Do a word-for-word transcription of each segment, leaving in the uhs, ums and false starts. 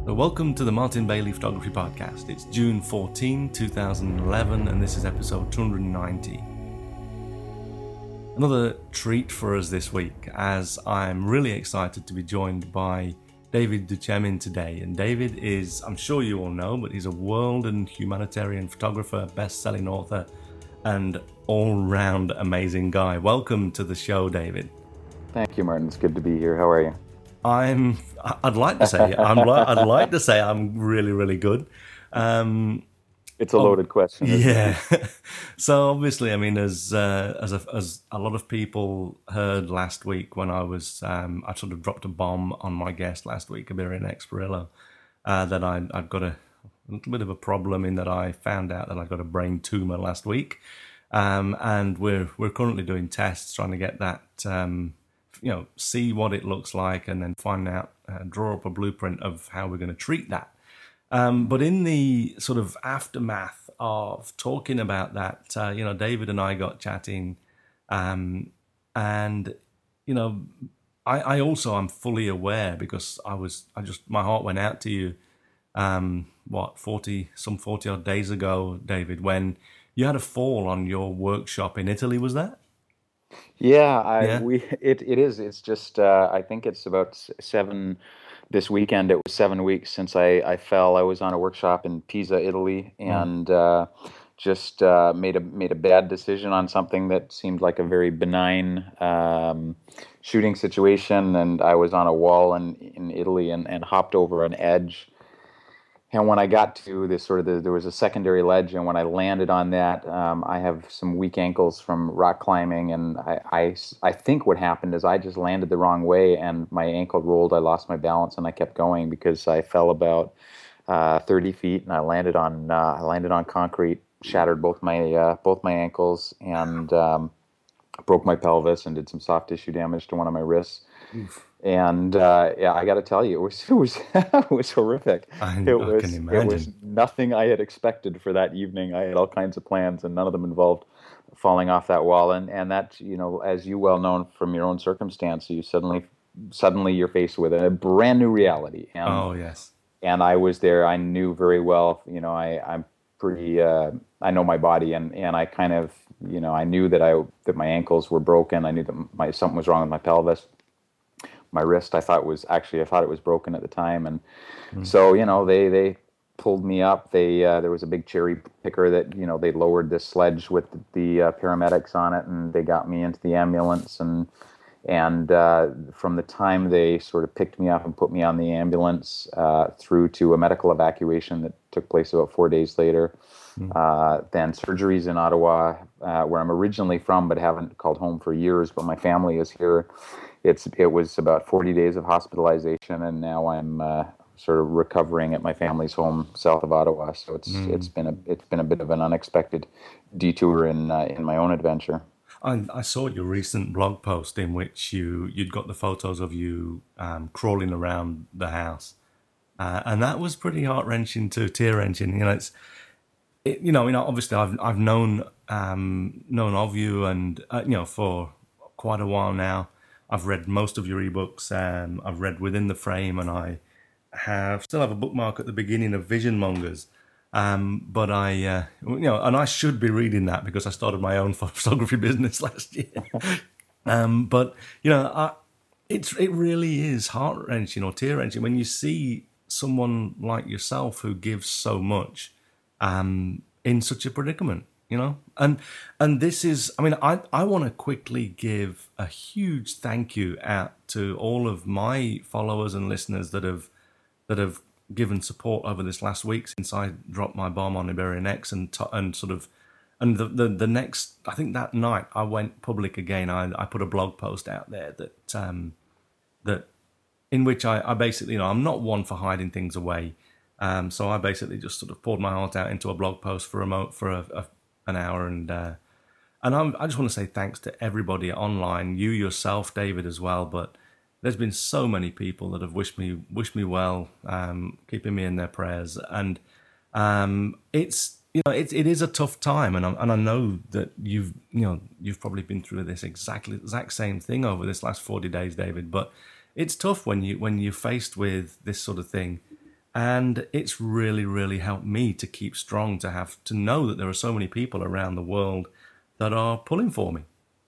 So welcome to the Martin Bailey Photography Podcast. It's June fourteenth, two thousand eleven, and this is episode two hundred ninety. Another treat for us this week, as I'm really excited to be joined by David Duchemin today. And David is, I'm sure you all know, but he's a world and humanitarian photographer, best-selling author, and all-round amazing guy. Welcome to the show, David. Thank you, Martin. It's good to be here. How are you? I'm. I'd like to say. I'm. I'd like to say I'm really, really good. Um, it's a loaded oh, question. Yeah. So obviously, I mean, as uh, as a, as a lot of people heard last week when I was, um, I sort of dropped a bomb on my guest last week, Iberianex Perillo, uh, that I I've got a, a little bit of a problem in that I found out that I got a brain tumor last week, um, and we're we're currently doing tests trying to get that. Um, you know, see what it looks like and then find out, uh, draw up a blueprint of how we're going to treat that. Um, but in the sort of aftermath of talking about that, uh, you know, David and I got chatting, um, and, you know, I, I also am fully aware because I was, I just, my heart went out to you, um, what, forty, some forty odd days ago, David, when you had a fall on your workshop in Italy, was that? Yeah, I, Yeah. we it, it is. It's just uh, I think it's about seven. This weekend it was seven weeks since I, I fell. I was on a workshop in Pisa, Italy, and mm. uh, just uh, made a made a bad decision on something that seemed like a very benign um, shooting situation. And I was on a wall in in Italy and, and hopped over an edge. And when I got to this sort of, the, there was a secondary ledge, and when I landed on that, um, I have some weak ankles from rock climbing, and I, I, I think what happened is I just landed the wrong way, and my ankle rolled, I lost my balance, and I kept going because I fell about uh, thirty feet, and I landed on uh, I landed on concrete, shattered both my uh, both my ankles, and um, broke my pelvis, and did some soft tissue damage to one of my wrists. Oof. And uh, yeah, I got to tell you, it was it was it was horrific. I, it I was can imagine. It was nothing I had expected for that evening. I had all kinds of plans, and none of them involved falling off that wall. And and that, you know, as you well know from your own circumstance, you suddenly suddenly you're faced with a brand new reality. And, oh yes. And I was there. I knew very well. You know, I I'm pretty. Uh, I know my body, and, and I kind of, you know, I knew that I that my ankles were broken. I knew that my something was wrong with my pelvis. My wrist, I thought was actually, I thought it was broken at the time, and mm. so you know, they they pulled me up. They uh, there was a big cherry picker that, you know, they lowered this sledge with the, the uh, paramedics on it, and they got me into the ambulance. And and uh, from the time they sort of picked me up and put me on the ambulance uh, through to a medical evacuation that took place about four days later. Mm. Uh, then surgeries in Ottawa, uh, where I'm originally from, but haven't called home for years. But my family is here. It's it was about forty days of hospitalization, and now I'm uh, sort of recovering at my family's home south of Ottawa. So it's mm. it's been a it's been a bit of an unexpected detour in uh, in my own adventure. I, I saw your recent blog post in which you you'd got the photos of you um, crawling around the house, uh, and that was pretty heart wrenching too, tear wrenching. You know, it's it, you know, you know, obviously I've I've known um, known of you, and uh, you know, for quite a while now. I've read most of your ebooks. Um, I've read Within the Frame, and I have still have a bookmark at the beginning of Vision Mongers. Um, but I, uh, you know, and I should be reading that because I started my own photography business last year. um, but you know, I, it's it really is heart wrenching or tear wrenching when you see someone like yourself who gives so much um, in such a predicament. You know, and and this is, I mean, I, I want to quickly give a huge thank you out to all of my followers and listeners that have that have given support over this last week since I dropped my bomb on Iberianex, and t- and sort of and the, the the next, I think that night I went public again. I I put a blog post out there that um that in which I, I basically, you know, I'm not one for hiding things away. Um, so I basically just sort of poured my heart out into a blog post for a mo- for a, a an hour, and uh, and I'm, I just want to say thanks to everybody online, you yourself, David, as well. But there's been so many people that have wished me wished me well, um, keeping me in their prayers, and um, it's you know it it is a tough time, and I, and I know that you've you know you've probably been through this exactly exact same thing over this last forty days, David. But it's tough when you when you're faced with this sort of thing. And it's really, really helped me to keep strong, to have to know that there are so many people around the world that are pulling for me.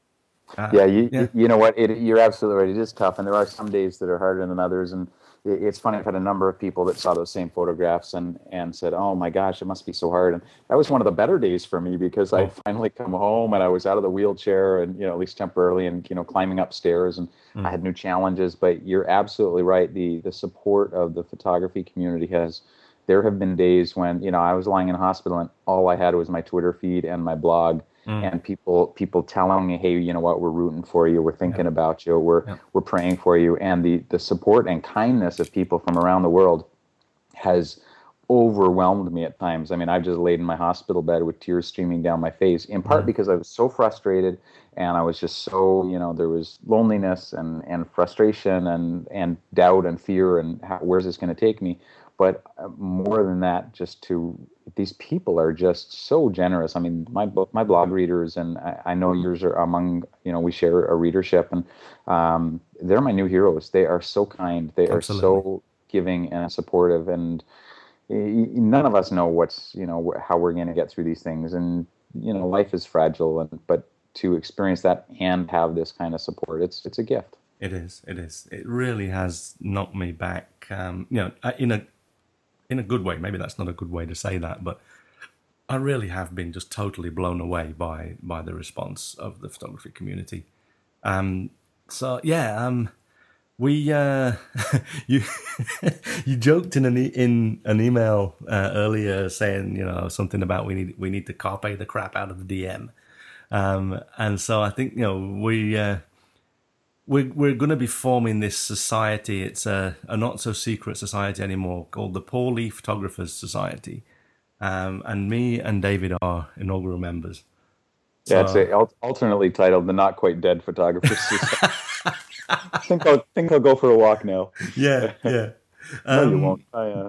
Uh, Yeah, you yeah. you know what? It, you're absolutely right. It is tough, and there are some days that are harder than others. And it, it's funny. I've had a number of people that saw those same photographs and and said, "Oh my gosh, it must be so hard." And that was one of the better days for me because I Oh, finally come home and I was out of the wheelchair and you know at least temporarily and you know climbing upstairs and I mm, had new challenges. But you're absolutely right. The the support of the photography community has. There have been days when you know I was lying in hospital and all I had was my Twitter feed and my blog mm, and people people telling me, hey, you know what, we're rooting for you, we're yeah, thinking about you, we're yeah, we're praying for you, and the the support and kindness of people from around the world has overwhelmed me at times. I mean, I've just laid in my hospital bed with tears streaming down my face, in part mm, because I was so frustrated and I was just so, you know, there was loneliness and, and frustration and, and doubt and fear and how, where's this going to take me? But uh, more than that, just to these people are just so generous. I mean, my my blog readers, and I, I know yours are among, you know, we share a readership, and um, they're my new heroes. They are so kind. They are absolutely. so giving and supportive, and none of us know what's you know how we're going to get through these things, and you know life is fragile, and but to experience that and have this kind of support, it's it's a gift. It is. It is. It really has knocked me back. Um, you know, uh, in a in a good way. Maybe that's not a good way to say that, but I really have been just totally blown away by by the response of the photography community. Um, so yeah, um, we uh, you you joked in an e- in an email uh, earlier saying you know something about we need we need to carpe the crap out of the D M, um, and so I think you know we. Uh, we're, we're going to be forming this society. It's a, a not so secret society anymore called the Paul Lee Photographers Society. Um, and me and David are inaugural members. Yeah, it's So a, alternately titled the Not Quite Dead Photographers. I think I'll think I'll go for a walk now. yeah, yeah. No, you won't. Um, I uh,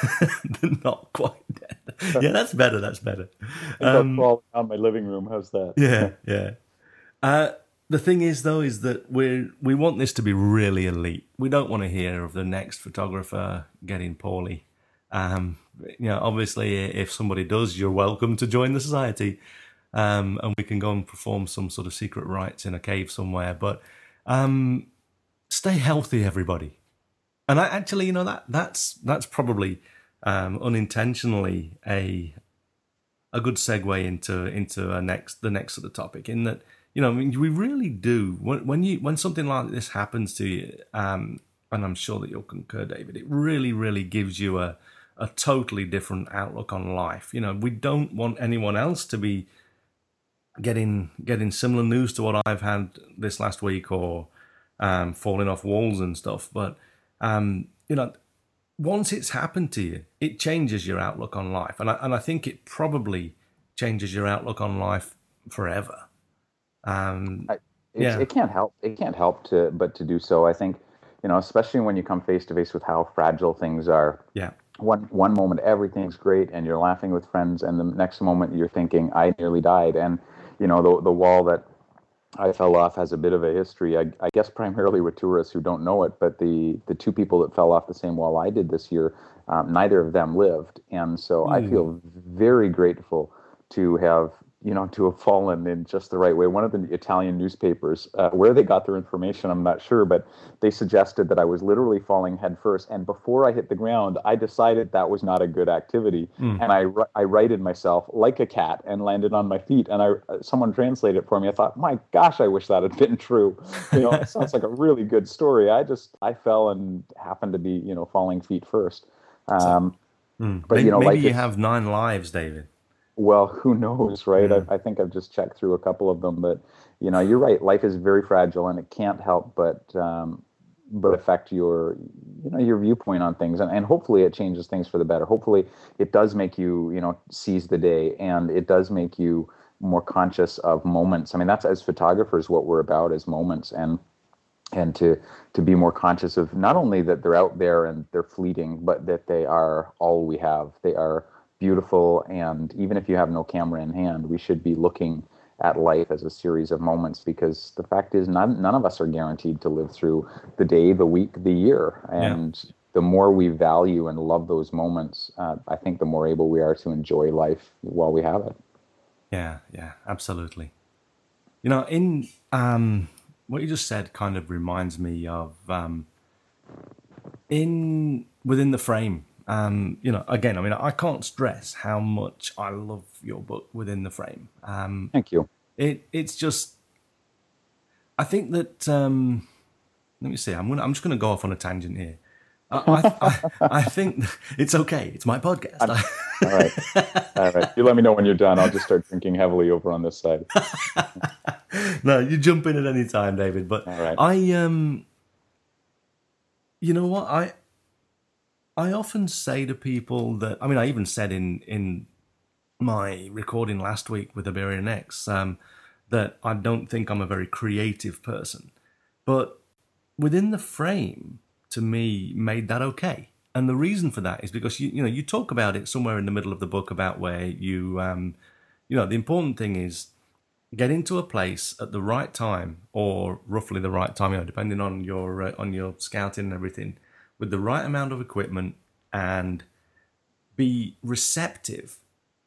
not quite dead. Yeah, that's better. That's better. think I'll Um, crawl around my living room. How's that? yeah, yeah. Uh, the thing is, though, is that we we want this to be really elite. We don't want to hear of the next photographer getting poorly. Um, you know, obviously, if somebody does, you're welcome to join the society, um, and we can go and perform some sort of secret rites in a cave somewhere. But um, stay healthy, everybody. And I actually, you know, that that's that's probably um, unintentionally a a good segue into into a next the next sort of topic. In that, you know, I mean, we really do when when you when something like this happens to you, um, and I'm sure that you'll concur, David. It really, really gives you a a totally different outlook on life. You know, we don't want anyone else to be getting getting similar news to what I've had this last week or um, falling off walls and stuff. But um, you know, once it's happened to you, it changes your outlook on life, and I, and I think it probably changes your outlook on life forever. Um, I, it's yeah, it can't help it can't help to but to do so. I think you know, especially when you come face to face with how fragile things are. yeah, One one moment everything's great and you're laughing with friends, and the next moment you're thinking, I nearly died. And you know, the the wall that I fell off has a bit of a history. I, I guess primarily with tourists who don't know it, but the the two people that fell off the same wall I did this year, um, neither of them lived, and so I ooh, feel very grateful to have you know to have fallen in just the right way. One of the Italian newspapers, uh, where they got their information, I'm not sure, but they suggested that I was literally falling headfirst, and before I hit the ground, I decided that was not a good activity, mm, and I I righted myself like a cat and landed on my feet, and I someone translated it for me. I thought, my gosh, I wish that had been true. You know, it sounds like a really good story. I just I fell and happened to be you know falling feet first. so Um, mm. but maybe you know, maybe life you is have nine lives, David. well, who knows, right? I, Yeah, I think I've just checked through a couple of them, but you know, you're right. Life is very fragile, and it can't help but um, but affect your you know your viewpoint on things, and, and hopefully it changes things for the better. Hopefully, it does make you you know seize the day, and it does make you more conscious of moments. I mean, that's as photographers what we're about is moments, and and to to be more conscious of not only that they're out there and they're fleeting, but that they are all we have. They are beautiful, and even if you have no camera in hand, we should be looking at life as a series of moments, because the fact is none, none of us are guaranteed to live through the day, the week, the year, yeah, and the more we value and love those moments, uh, I think the more able we are to enjoy life while we have it. Yeah, yeah, absolutely. You know, in um, what you just said kind of reminds me of um, in within the frame. Um, you know, again, I mean, I can't stress how much I love your book Within the Frame. Um, Thank you. it it's just, I think that um, let me see. I'm gonna I'm just gonna go off on a tangent here. I I, I, I think it's okay. It's my podcast. All right, all right. You let me know when you're done. I'll just start drinking heavily over on this side. No, you jump in at any time, David. But all right. I um, you know what I. I often say to people that, I mean, I even said in, in my recording last week with Iberian X um, that I don't think I'm a very creative person. But Within the Frame, to me, made that okay. And the reason for that is because, you, you know, you talk about it somewhere in the middle of the book about where you, um, you know, the important thing is get into a place at the right time, or roughly the right time, you know, depending on your uh, on your scouting and everything, with the right amount of equipment, and be receptive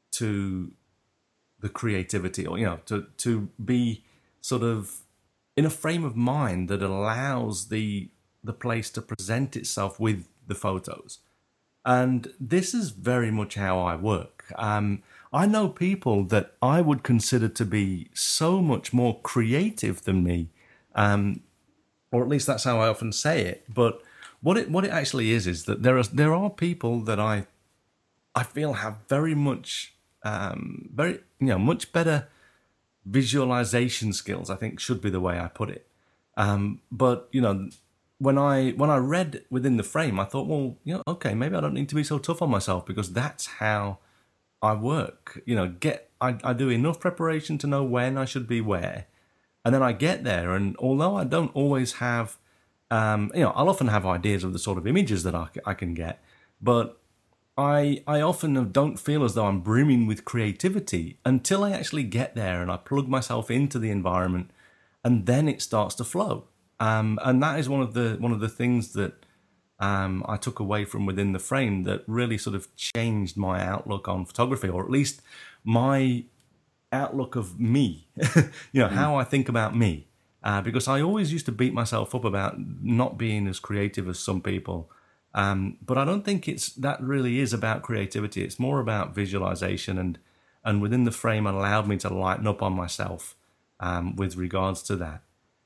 to the creativity, or you know, to to be sort of in a frame of mind that allows the the place to present itself with the photos. And this is very much how I work. Um, I know people that I would consider to be so much more creative than me, um, or at least that's how I often say it. But what it what it actually is is that there are there are people that I I feel have very much um, very you know much better visualization skills, I think should be the way I put it. Um, but you know, when I when I read Within the Frame, I thought, well, you know, okay, maybe I don't need to be so tough on myself, because that's how I work. You know, get I, I do enough preparation to know when I should be where, and then I get there. And although I don't always have, um, you know, I'll often have ideas of the sort of images that I, I can get, but I I often don't feel as though I'm brimming with creativity until I actually get there and I plug myself into the environment, and then it starts to flow. Um, and that is one of the one of the things that um, I took away from Within the Frame that really sort of changed my outlook on photography, or at least my outlook of me. You know, mm. how I think about me. Uh, because I always used to beat myself up about not being as creative as some people. Um, but I don't think it's that really is about creativity. It's more about visualization, and and Within the Frame allowed me to lighten up on myself um, with regards to that.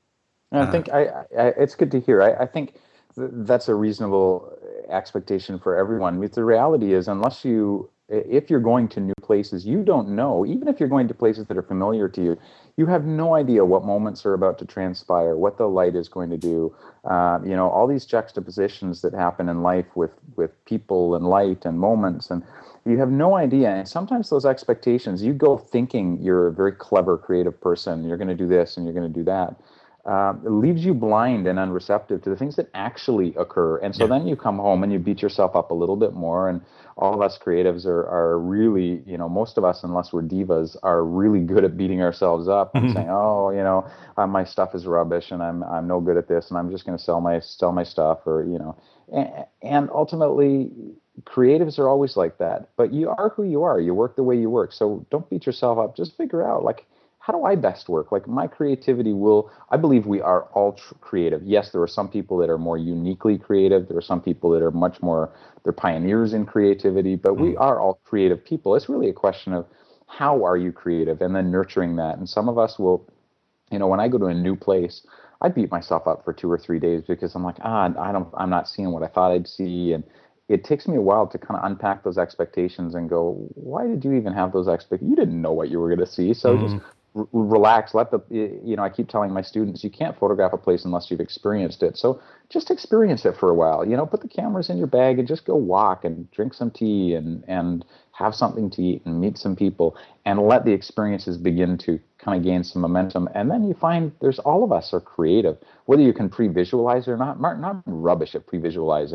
I think I, I, it's good to hear. I, I think th- that's a reasonable expectation for everyone. Because the reality is, unless you, if you're going to new places, you don't know. Even if you're going to places that are familiar to you, you have no idea what moments are about to transpire, what the light is going to do. Uh, you know, all these juxtapositions that happen in life with with people and light and moments, and you have no idea. And sometimes those expectations, you go thinking you're a very clever, creative person. You're going to do this and you're going to do that. Uh, it leaves you blind and unreceptive to the things that actually occur. And so yeah. then you come home and you beat yourself up a little bit more. And all of us creatives are, are really, you know, most of us, unless we're divas, are really good at beating ourselves up and saying, oh, you know, uh, my stuff is rubbish and I'm I'm no good at this and I'm just going to sell my sell my stuff, or, you know, and, and ultimately creatives are always like that. But you are who you are. You work the way you work. So don't beat yourself up. Just figure out, like, how do I best work? Like, my creativity will, I believe we are all tr- creative. Yes, there are some people that are more uniquely creative. There are some people that are much more, they're pioneers in creativity, but we are all creative people. It's really a question of how are you creative, and then nurturing that. And some of us will, you know, when I go to a new place, I beat myself up for two or three days because I'm like, ah, I don't, I'm not seeing what I thought I'd see. And it takes me a while to kind of unpack those expectations and go, why did you even have those expectations? You didn't know what you were going to see. So mm-hmm. just r- relax. Let the, you know, I keep telling my students, you can't photograph a place unless you've experienced it. So just experience it for a while. You know, put the cameras in your bag and just go walk and drink some tea and, and have something to eat and meet some people and let the experiences begin to kind of gain some momentum. And then you find there's, all of us are creative, whether you can pre-visualize or not. Martin, I'm rubbish at pre-visualizing.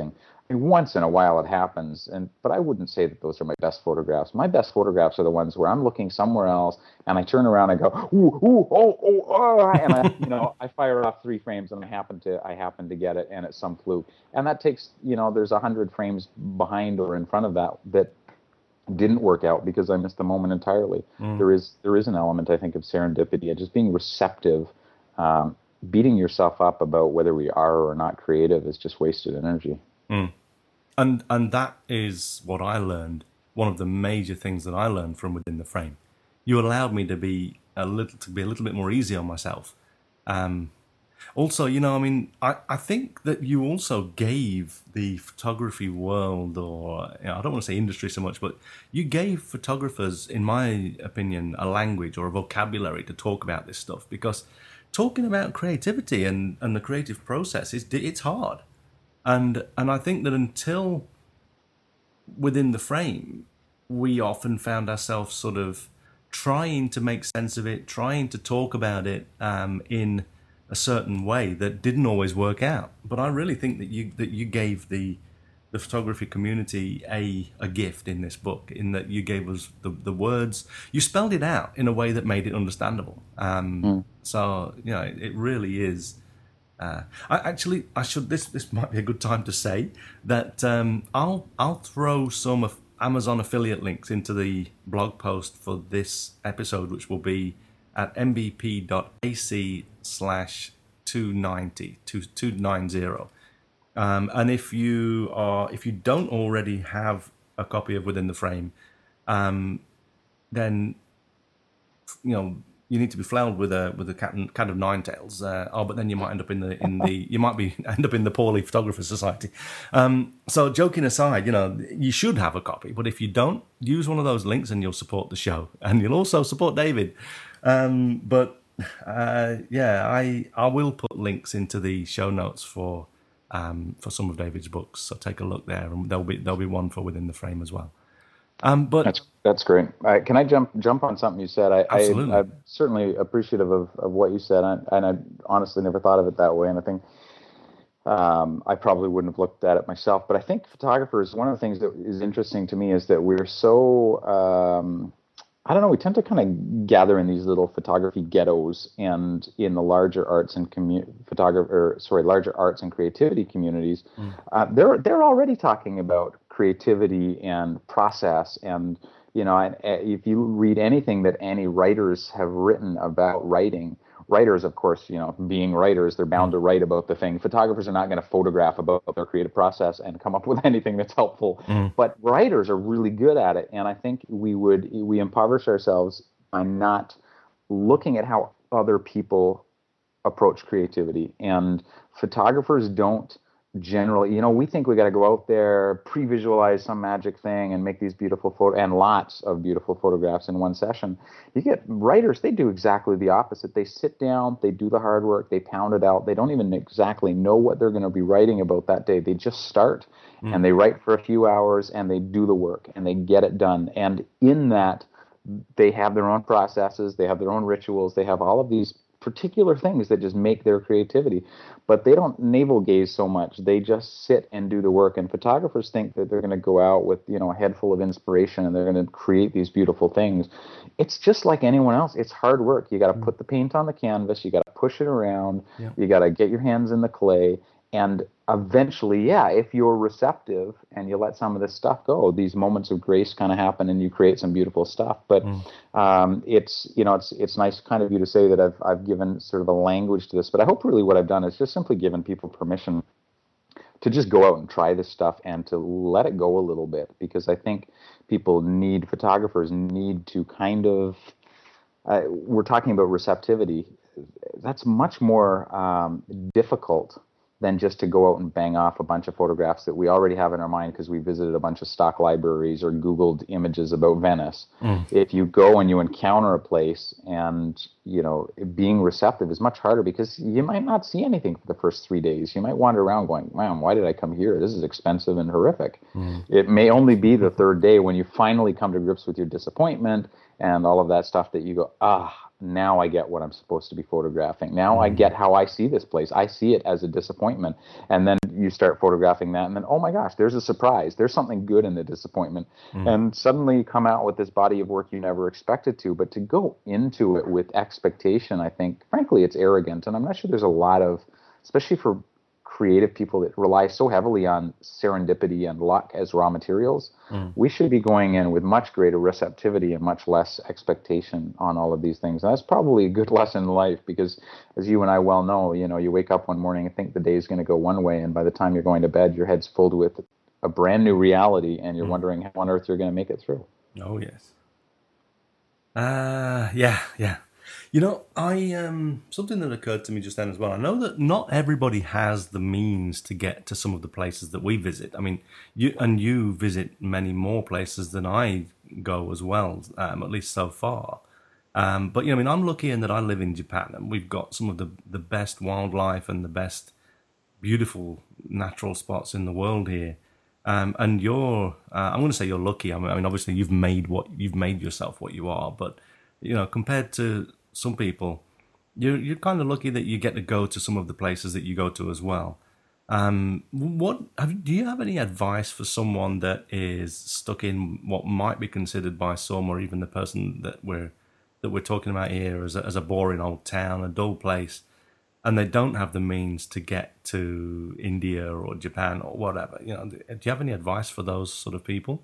mean, once in a while it happens, and but I wouldn't say that those are my best photographs. My best photographs are the ones where I'm looking somewhere else, and I turn around and go, ooh, ooh, oh, oh, oh, and I, you know, I fire off three frames, and I happen to, I happen to get it, and it's some fluke, and that takes, you know, there's a hundred frames behind or in front of that that didn't work out because I missed the moment entirely. Mm. There is, there is an element, I think, of serendipity and just being receptive. Um, beating yourself up about whether we are or not creative is just wasted energy. Mm. And and that is what I learned. One of the major things that I learned from Within the Frame. You allowed me to be a little to be a little bit more easy on myself. Um, also, you know, I mean, I, I think that you also gave the photography world, or you know, I don't want to say industry so much, but you gave photographers, in my opinion, a language or a vocabulary to talk about this stuff, because talking about creativity and, and the creative process is it's hard. And and I think that until Within the Frame, we often found ourselves sort of trying to make sense of it, trying to talk about it um, in a certain way that didn't always work out. But I really think that you that you gave the the photography community a a gift in this book, in that you gave us the, the words, you spelled it out in a way that made it understandable. Um, mm. So you know, it, it really is. Uh, I actually, I should. This this might be a good time to say that um, I'll I'll throw some of Amazon affiliate links into the blog post for this episode, which will be at mbp.ac slash two ninety two two nine zero. Um, and if you are if you don't already have a copy of Within the Frame, um, then you know. You need to be flailed with a with a cat, and, cat of nine tails. Uh, oh, but then you might end up in the in the you might be end up in the Poorly Photographers Society. Um, so, joking aside, you know you should have a copy. But if you don't, use one of those links, and you'll support the show, and you'll also support David. Um, but uh, yeah, I I will put links into the show notes for um, for some of David's books. So take a look there, and there'll be there'll be one for Within the Frame as well. Um, but that's that's great. Uh, can I jump jump on something you said? I, absolutely. I, I'm certainly appreciative of, of what you said, and, and I honestly never thought of it that way. And I think um, I probably wouldn't have looked at it myself. But I think photographers, one of the things that is interesting to me is that we're so um, I don't know. We tend to kind of gather in these little photography ghettos, and in the larger arts and commu- photographer, sorry, larger arts and creativity communities, mm. uh, they're they're already talking about creativity and process. And you know, and, uh, if you read anything that any writers have written about writing, writers, of course, you know, being writers, they're bound to write about the thing. Photographers are not going to photograph about their creative process and come up with anything that's helpful. Mm. But writers are really good at it, and I think we would we impoverish ourselves by not looking at how other people approach creativity. And photographers don't generally, you know, we think we got to go out there, pre-visualize some magic thing, and make these beautiful photo and lots of beautiful photographs in one session. You get writers; they do exactly the opposite. They sit down, they do the hard work, they pound it out. They don't even exactly know what they're going to be writing about that day. They just start mm. and they write for a few hours, and they do the work, and they get it done. And in that, they have their own processes, they have their own rituals, they have all of these particular things that just make their creativity, but they don't navel gaze so much. They just sit and do the work. And photographers think that they're going to go out with, you know, a head full of inspiration and they're going to create these beautiful things. It's just like anyone else. It's hard work. You got to put the paint on the canvas. You got to push it around. Yeah. You got to get your hands in the clay. And eventually, yeah, if you're receptive and you let some of this stuff go, these moments of grace kind of happen, and you create some beautiful stuff. But mm. um, it's you know it's it's nice kind of you to say that I've I've given sort of a language to this. But I hope really what I've done is just simply given people permission to just go out and try this stuff and to let it go a little bit, because I think people need photographers need to kind of uh, we're talking about receptivity. That's much more um, difficult than just to go out and bang off a bunch of photographs that we already have in our mind because we visited a bunch of stock libraries or Googled images about Venice. Mm. If you go and you encounter a place, and, you know, being receptive is much harder because you might not see anything for the first three days. You might wander around going, man, why did I come here? This is expensive and horrific. Mm. It may only be the third day when you finally come to grips with your disappointment and all of that stuff that you go, ah, now I get what I'm supposed to be photographing. Now mm. I get how I see this place. I see it as a disappointment. And then you start photographing that, and then, oh my gosh, there's a surprise. There's something good in the disappointment. Mm. And suddenly you come out with this body of work you never expected to. But to go into it with expectation, I think, frankly, it's arrogant. And I'm not sure there's a lot of, especially for creative people that rely so heavily on serendipity and luck as raw materials, mm. we should be going in with much greater receptivity and much less expectation on all of these things. And that's probably a good lesson in life, because as you and I well know, you know, you wake up one morning and think the day is going to go one way, and by the time you're going to bed, your head's filled with a brand new reality, and you're mm. wondering how on earth you're going to make it through. Oh, yes. Uh, yeah, yeah. You know, I um something that occurred to me just then as well. I know that not everybody has the means to get to some of the places that we visit. I mean, you and you visit many more places than I go as well, um, at least so far. Um, but you know, I mean, I'm lucky in that I live in Japan, and we've got some of the the best wildlife and the best beautiful natural spots in the world here. Um, and you're, uh, I'm going to say you're lucky. I mean, I mean, obviously you've made what you've made yourself what you are, but you know, compared to some people, you're you're kind of lucky that you get to go to some of the places that you go to as well. Um, what have, do you have any advice for someone that is stuck in what might be considered by some, or even the person that we're that we're talking about here, as a, as a boring old town, a dull place, and they don't have the means to get to India or Japan or whatever? You know, do you have any advice for those sort of people?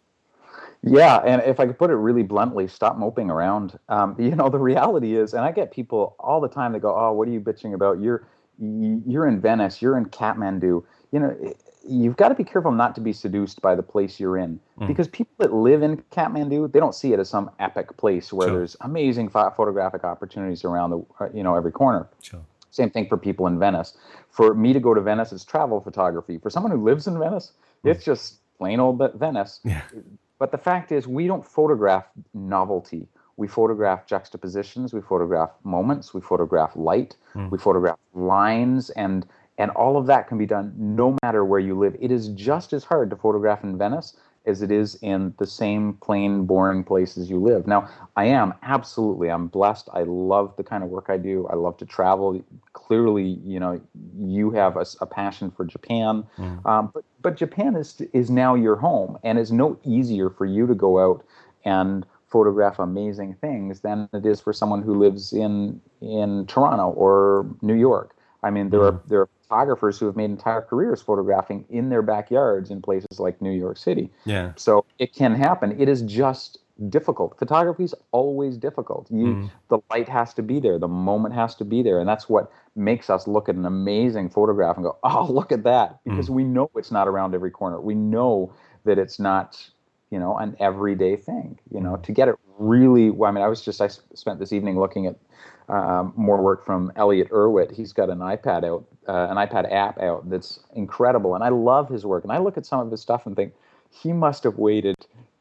Yeah, and if I could put it really bluntly, stop moping around. Um, you know, the reality is, and I get people all the time that go, "Oh, what are you bitching about? You're you're in Venice, you're in Kathmandu." You know, you've got to be careful not to be seduced by the place you're in, mm. because people that live in Kathmandu, they don't see it as some epic place where sure. there's amazing ph- photographic opportunities around the you know every corner. Sure. Same thing for people in Venice. For me to go to Venice, it's travel photography. For someone who lives in Venice, mm. it's just plain old Venice. Yeah. But the fact is, we don't photograph novelty. We photograph juxtapositions. We photograph moments. We photograph light. Mm. We photograph lines. And and all of that can be done no matter where you live. It is just as hard to photograph in Venice as it is in the same plain, boring places you live. Now, I am, absolutely, I'm blessed. I love the kind of work I do. I love to travel. Clearly, you know, you have a, a passion for Japan. Mm. Um, but, but Japan is is now your home, and it's no easier for you to go out and photograph amazing things than it is for someone who lives in in Toronto or New York. I mean, there mm. are there are photographers who have made entire careers photographing in their backyards in places like New York City. Yeah. So it can happen. It is just difficult. Photography is always difficult. You, mm. the light has to be there. The moment has to be there. And that's what makes us look at an amazing photograph and go, oh, look at that. Because mm. we know it's not around every corner. We know that it's not, you know, an everyday thing. You know, mm. to get it really, well, I mean, I was just, I spent this evening looking at um, more work from Elliot Erwitt. He's got an iPad out, uh, an iPad app out that's incredible. And I love his work. And I look at some of his stuff and think, he must have waited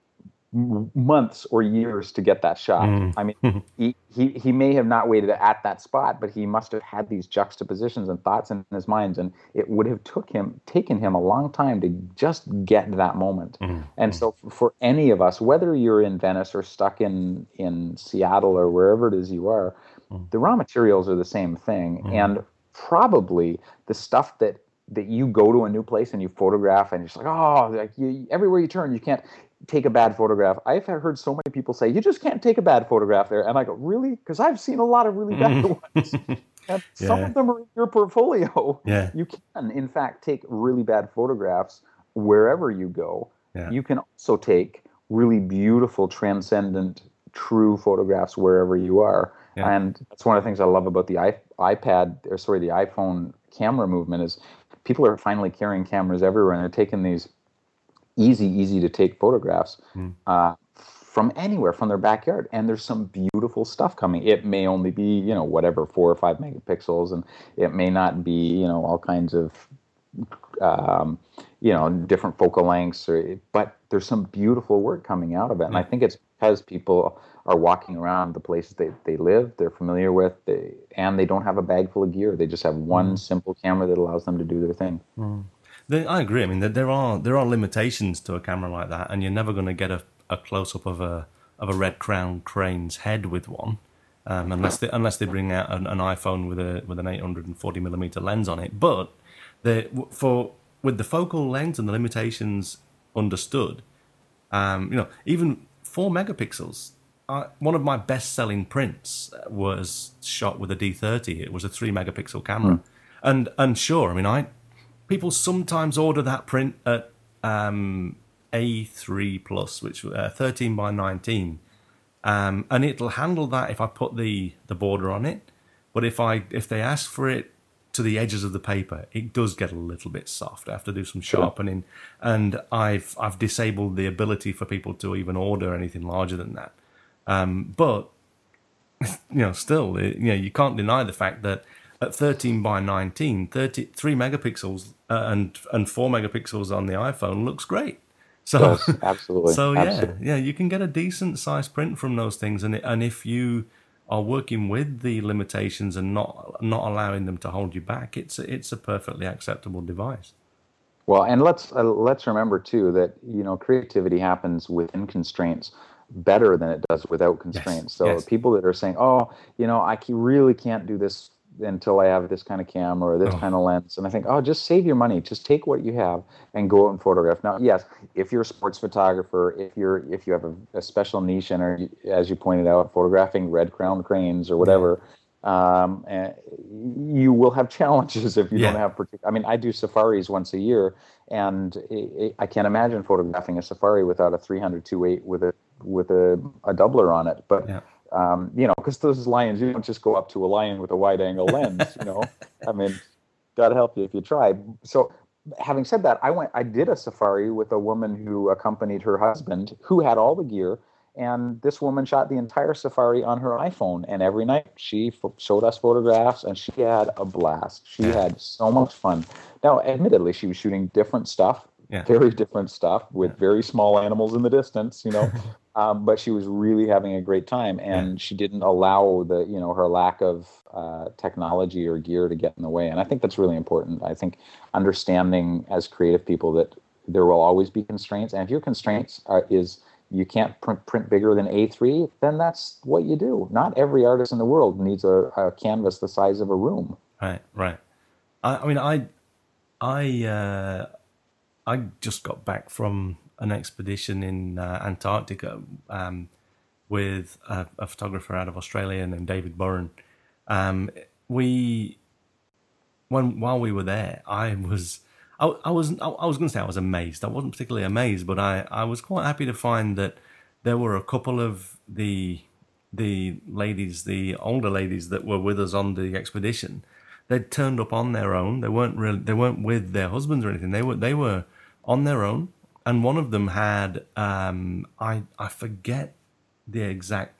months or years to get that shot. Mm. I mean, he, he he may have not waited at that spot, but he must have had these juxtapositions and thoughts in his mind, and it would have took him taken him a long time to just get that moment. Mm. And mm. so for any of us, whether you're in Venice or stuck in in Seattle or wherever it is you are, mm. the raw materials are the same thing. Mm. And probably the stuff that that you go to a new place and you photograph and you're just like, oh, like you, everywhere you turn, you can't take a bad photograph. I've heard so many people say, you just can't take a bad photograph there. And I go, really? Because I've seen a lot of really bad ones. And yeah. some of them are in your portfolio. Yeah. You can, in fact, take really bad photographs wherever you go. Yeah. You can also take really beautiful, transcendent, true photographs wherever you are. Yeah. And that's one of the things I love about the iPad, or sorry, the iPhone camera movement is people are finally carrying cameras everywhere, and they're taking these easy, easy to take photographs mm. uh, from anywhere, from their backyard. And there's some beautiful stuff coming. It may only be, you know, whatever, four or five megapixels, and it may not be, you know, all kinds of, um, you know, different focal lengths, or, but there's some beautiful work coming out of it. And I think it's because people are walking around the places they, they live, they're familiar with, they, and they don't have a bag full of gear. They just have one mm. simple camera that allows them to do their thing. Mm. I agree. I mean, there are there are limitations to a camera like that, and you're never going to get a, a close up of a of a red crown crane's head with one, um, unless they unless they bring out an, an iPhone with a with an eight hundred forty millimeter lens on it. But the for with the focal length and the limitations understood, um, you know, even four megapixels. Uh, one of my best-selling prints was shot with a D thirty. It was a three megapixel camera, Mm. and and sure, I mean, I people sometimes order that print at um, A three plus, which uh, thirteen by nineteen, um, and it'll handle that if I put the the border on it. But if I if they ask for it to the edges of the paper, it does get a little bit soft. I have to do some sharpening, and I've I've disabled the ability for people to even order anything larger than that. Um, but you know, still, you know, you can't deny the fact that at thirteen by nineteen, thirty, three megapixels uh, and and four megapixels on the iPhone looks great. So, Yes, absolutely. so yeah, Absolutely. yeah, you can get a decent size print from those things, and it, and if you are working with the limitations and not not allowing them to hold you back, it's a, it's a perfectly acceptable device. Well, and let's uh, let's remember too that you know creativity happens within constraints better than it does without Yes, constraints. So yes. people that are saying, "Oh, you know, I ca- really can't do this until I have this kind of camera or this Oh, kind of lens," and I think, "Oh, just save your money. Just take what you have and go out and photograph." Now, yes, if you're a sports photographer, if you're if you have a, a special niche and are, as you pointed out, photographing red crown cranes or yeah, whatever, um, and you will have challenges if you don't yeah, have particular. I mean, I do safaris once a year, and I I can't imagine photographing a safari without a three hundred two eight with a with a, a doubler on it. But yeah. um, you know, because those lions, you don't just go up to a lion with a wide angle lens. You know, I mean, God help you if you try. So, having said that, I went. I did a safari with a woman who accompanied her husband, who had all the gear. And this woman shot the entire safari on her iPhone. And every night she f- showed us photographs, and she had a blast. She Yeah, had so much fun. Now, admittedly, she was shooting different stuff, yeah, very different stuff yeah, with very small animals in the distance, you know. Um, but she was really having a great time, yeah. and she didn't allow the, you know, her lack of uh, technology or gear to get in the way. And I think that's really important. I think understanding as creative people that there will always be constraints, and if your constraints are, is you can't print, print bigger than A three, then that's what you do. Not every artist in the world needs a, a canvas the size of a room. Right, right. I, I mean, I, I, uh, I just got back from an expedition in uh, Antarctica um, with a, a photographer out of Australia named David Burren. Um, we when while we were there, I was I, I was I was going to say I was amazed. I wasn't particularly amazed, but I, I was quite happy to find that there were a couple of the the ladies, the older ladies that were with us on the expedition. They'd turned up on their own. They weren't really they weren't with their husbands or anything. They were they were on their own, and one of them had um, I I forget the exact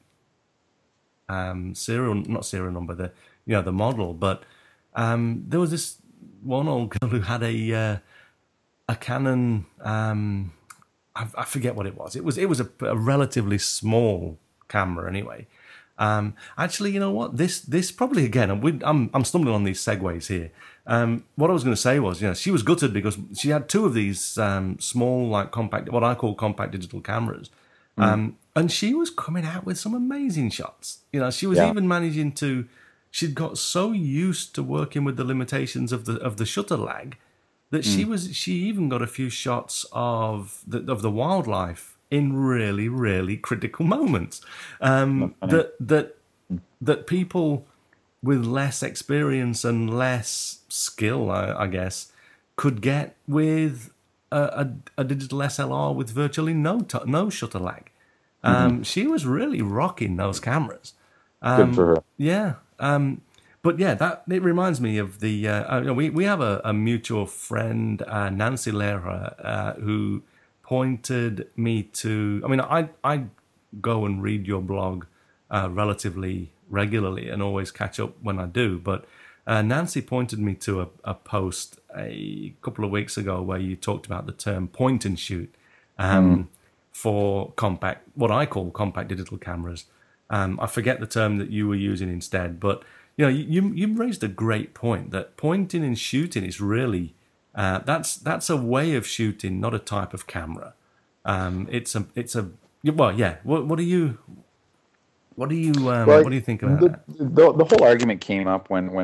um, serial, not serial number, the you know the model, but um, there was this one old girl who had a uh, a Canon. Um, I, I forget what it was. It was it was a, a relatively small camera anyway. Um, actually, you know what? This this probably again. I'm I'm, I'm stumbling on these segues here. Um, what I was going to say was, you know, she was gutted because she had two of these um, small, like compact, what I call compact digital cameras, Mm, um, and she was coming out with some amazing shots. You know, she was yeah. even managing to. She'd got so used to working with the limitations of the of the shutter lag that she Mm, was. She even got a few shots of the of the wildlife in really, really critical moments. that's Um, funny. that that that people with less experience and less skill, I, I guess, could get with a, a, a digital S L R with virtually no t- no shutter lag. Hmm. Um, she was really rocking those cameras. Good for Um, her. yeah. Um, but yeah, that it reminds me of the. Uh, uh, you know, we we have a, a mutual friend, uh, Nancy Lehrer, uh, who pointed me to. I mean, I I go and read your blog uh, relatively regularly and always catch up when I do. But uh, Nancy pointed me to a, a post a couple of weeks ago where you talked about the term point and shoot Mm, um, for compact, what I call compact digital cameras. Um, I forget the term that you were using instead, but you know, you you raised a great point that pointing and shooting is really uh, that's that's a way of shooting, not a type of camera. Um, it's a it's a well, yeah. What what do you what do you um, well, what do you think about the, that? the the whole argument came up when when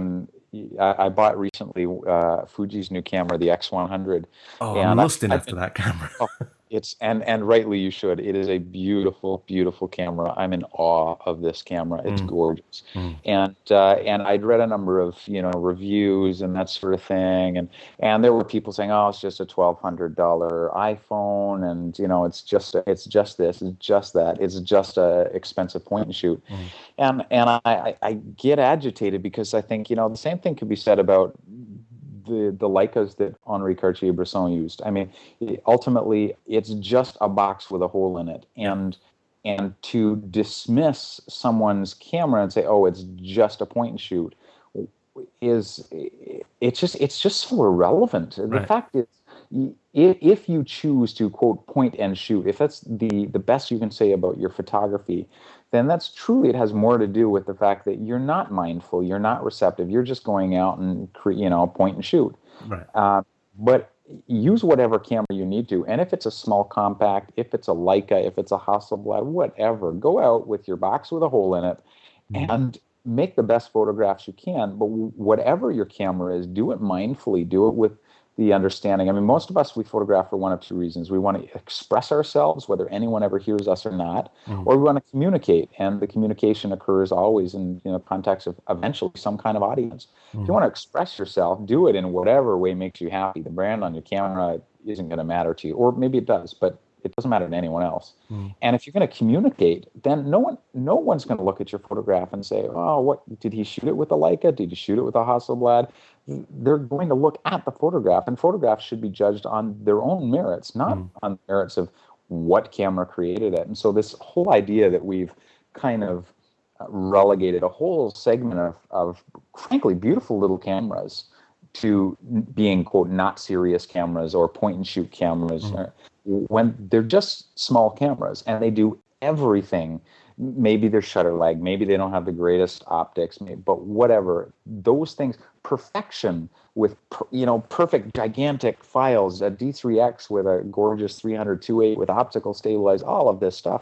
I, I bought recently uh, Fuji's new camera, the X one hundred, Oh, I'm and I, lusting I've after been, that camera. oh, it's and and rightly you should. It is a beautiful, beautiful camera. I'm in awe of this camera. It's Mm, gorgeous, mm, and uh, and I'd read a number of you know reviews and that sort of thing, and and there were people saying, oh, it's just a twelve hundred dollar iPhone, and you know it's just it's just this, it's just that, it's just a expensive point and shoot. mm, And and I, I I get agitated because I think you know the same thing could be said about the the Leicas that Henri Cartier-Bresson used. I mean, ultimately, it's just a box with a hole in it, yeah. and and to dismiss someone's camera and say, oh, it's just a point and shoot, is it's just it's just so irrelevant. The Right. fact is, if you choose to quote point and shoot, if that's the the best you can say about your photography, then that's truly, it has more to do with the fact that you're not mindful, you're not receptive, you're just going out and cre- you know point and shoot. Right. Uh, but use whatever camera you need to, and if it's a small compact, if it's a Leica, if it's a Hasselblad, whatever, go out with your box with a hole in it Mm, and make the best photographs you can. But whatever your camera is, do it mindfully, do it with the understanding. I mean, most of us, we photograph for one of two reasons. We want to express ourselves, whether anyone ever hears us or not, mm, or we want to communicate, and the communication occurs always in you know context of eventually some kind of audience. If you mm, want to express yourself, do it in whatever way makes you happy. The brand on your camera isn't going to matter to you, or maybe it does, but it doesn't matter to anyone else. mm, And if you're going to communicate, then no one, no one's going to look at your photograph and say, "Oh, what did he shoot it with a Leica? Did he shoot it with a Hasselblad?" They're going to look at the photograph, and photographs should be judged on their own merits, not mm, on the merits of what camera created it. And so, this whole idea that we've kind of relegated a whole segment of, of frankly beautiful little cameras to being quote not serious cameras or point and shoot cameras mm, when they're just small cameras and they do everything. Maybe they're shutter lag, maybe they don't have the greatest optics, maybe, but whatever, those things, perfection with you know perfect gigantic files, a D three X with a gorgeous three hundred two point eight with optical stabilized, all of this stuff.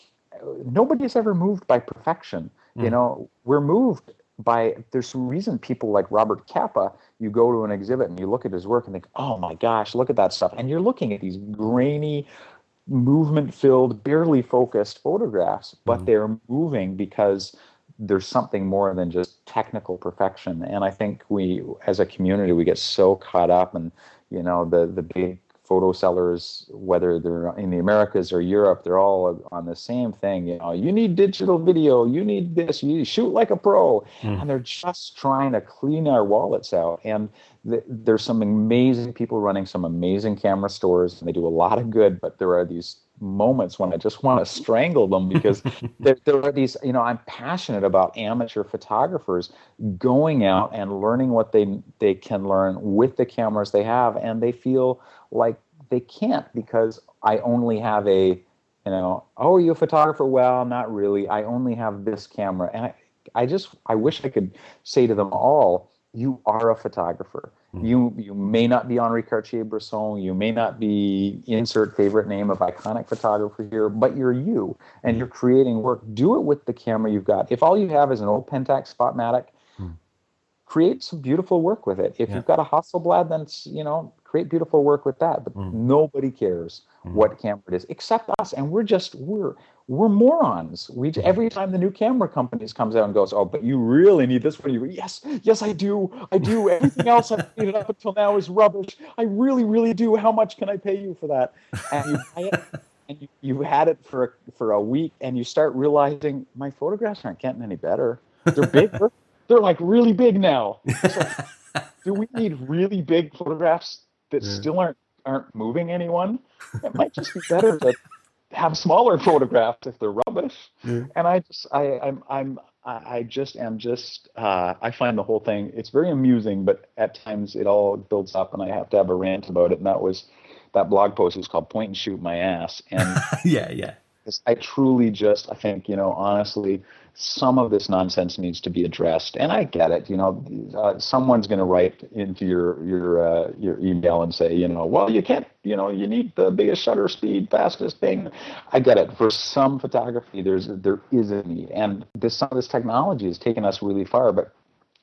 Nobody's ever moved by perfection. You mm, know, we're moved by, there's some reason people like Robert Capa, you go to an exhibit and you look at his work and think, oh my gosh, look at that stuff. And you're looking at these grainy, movement filled, barely focused photographs, but mm. they're moving because there's something more than just technical perfection. And I think we, as a community, we get so caught up in, you know, the, the big photo sellers, whether they're in the Americas or Europe, they're all on the same thing. You know, you need digital video, you need this, you shoot like a pro, Mm. and they're just trying to clean our wallets out. And th- there's some amazing people running some amazing camera stores, and they do a lot of good. But there are these moments when I just want to strangle them because there, there are these. You know, I'm passionate about amateur photographers going out and learning what they they can learn with the cameras they have, and they feel like they can't because I only have a, you know, oh, are you a photographer? Well, not really. I only have this camera. And I, I just, I wish I could say to them all, you are a photographer. Mm. You you may not be Henri Cartier-Bresson. You may not be insert favorite name of iconic photographer here, but you're you, and Mm. you're creating work. Do it with the camera you've got. If all you have is an old Pentax Spotmatic, Mm. create some beautiful work with it. If Yeah. you've got a Hasselblad, then it's, you know, create beautiful work with that. But Mm. nobody cares Mm. what camera it is except us, and we're just we're we're morons. We Mm. every time the new camera companies comes out and goes, oh, but you really need this one. You go, yes, yes, I do, I do. Everything else I've created up until now is rubbish. I really, really do. How much can I pay you for that? And you buy it, and you, you've had it for a, for a week, and you start realizing my photographs aren't getting any better. They're bigger. They're like really big now. It's like, do we need really big photographs that Yeah. still aren't aren't moving anyone? It might just be better to have smaller photographs if they're rubbish. Yeah. And I just I I'm I'm I I just am just uh, I find the whole thing, it's very amusing, but at times it all builds up and I have to have a rant about it. And that was that blog post was called "Point and Shoot My Ass," and Yeah. Yeah. I truly just, I think, you know, honestly, some of this nonsense needs to be addressed. And I get it, you know, uh, someone's going to write into your your uh, your email and say, you know, well, you can't, you know, you need the biggest shutter speed, fastest thing. I get it. For some photography, there's there is a need, and this some of this technology has taken us really far. But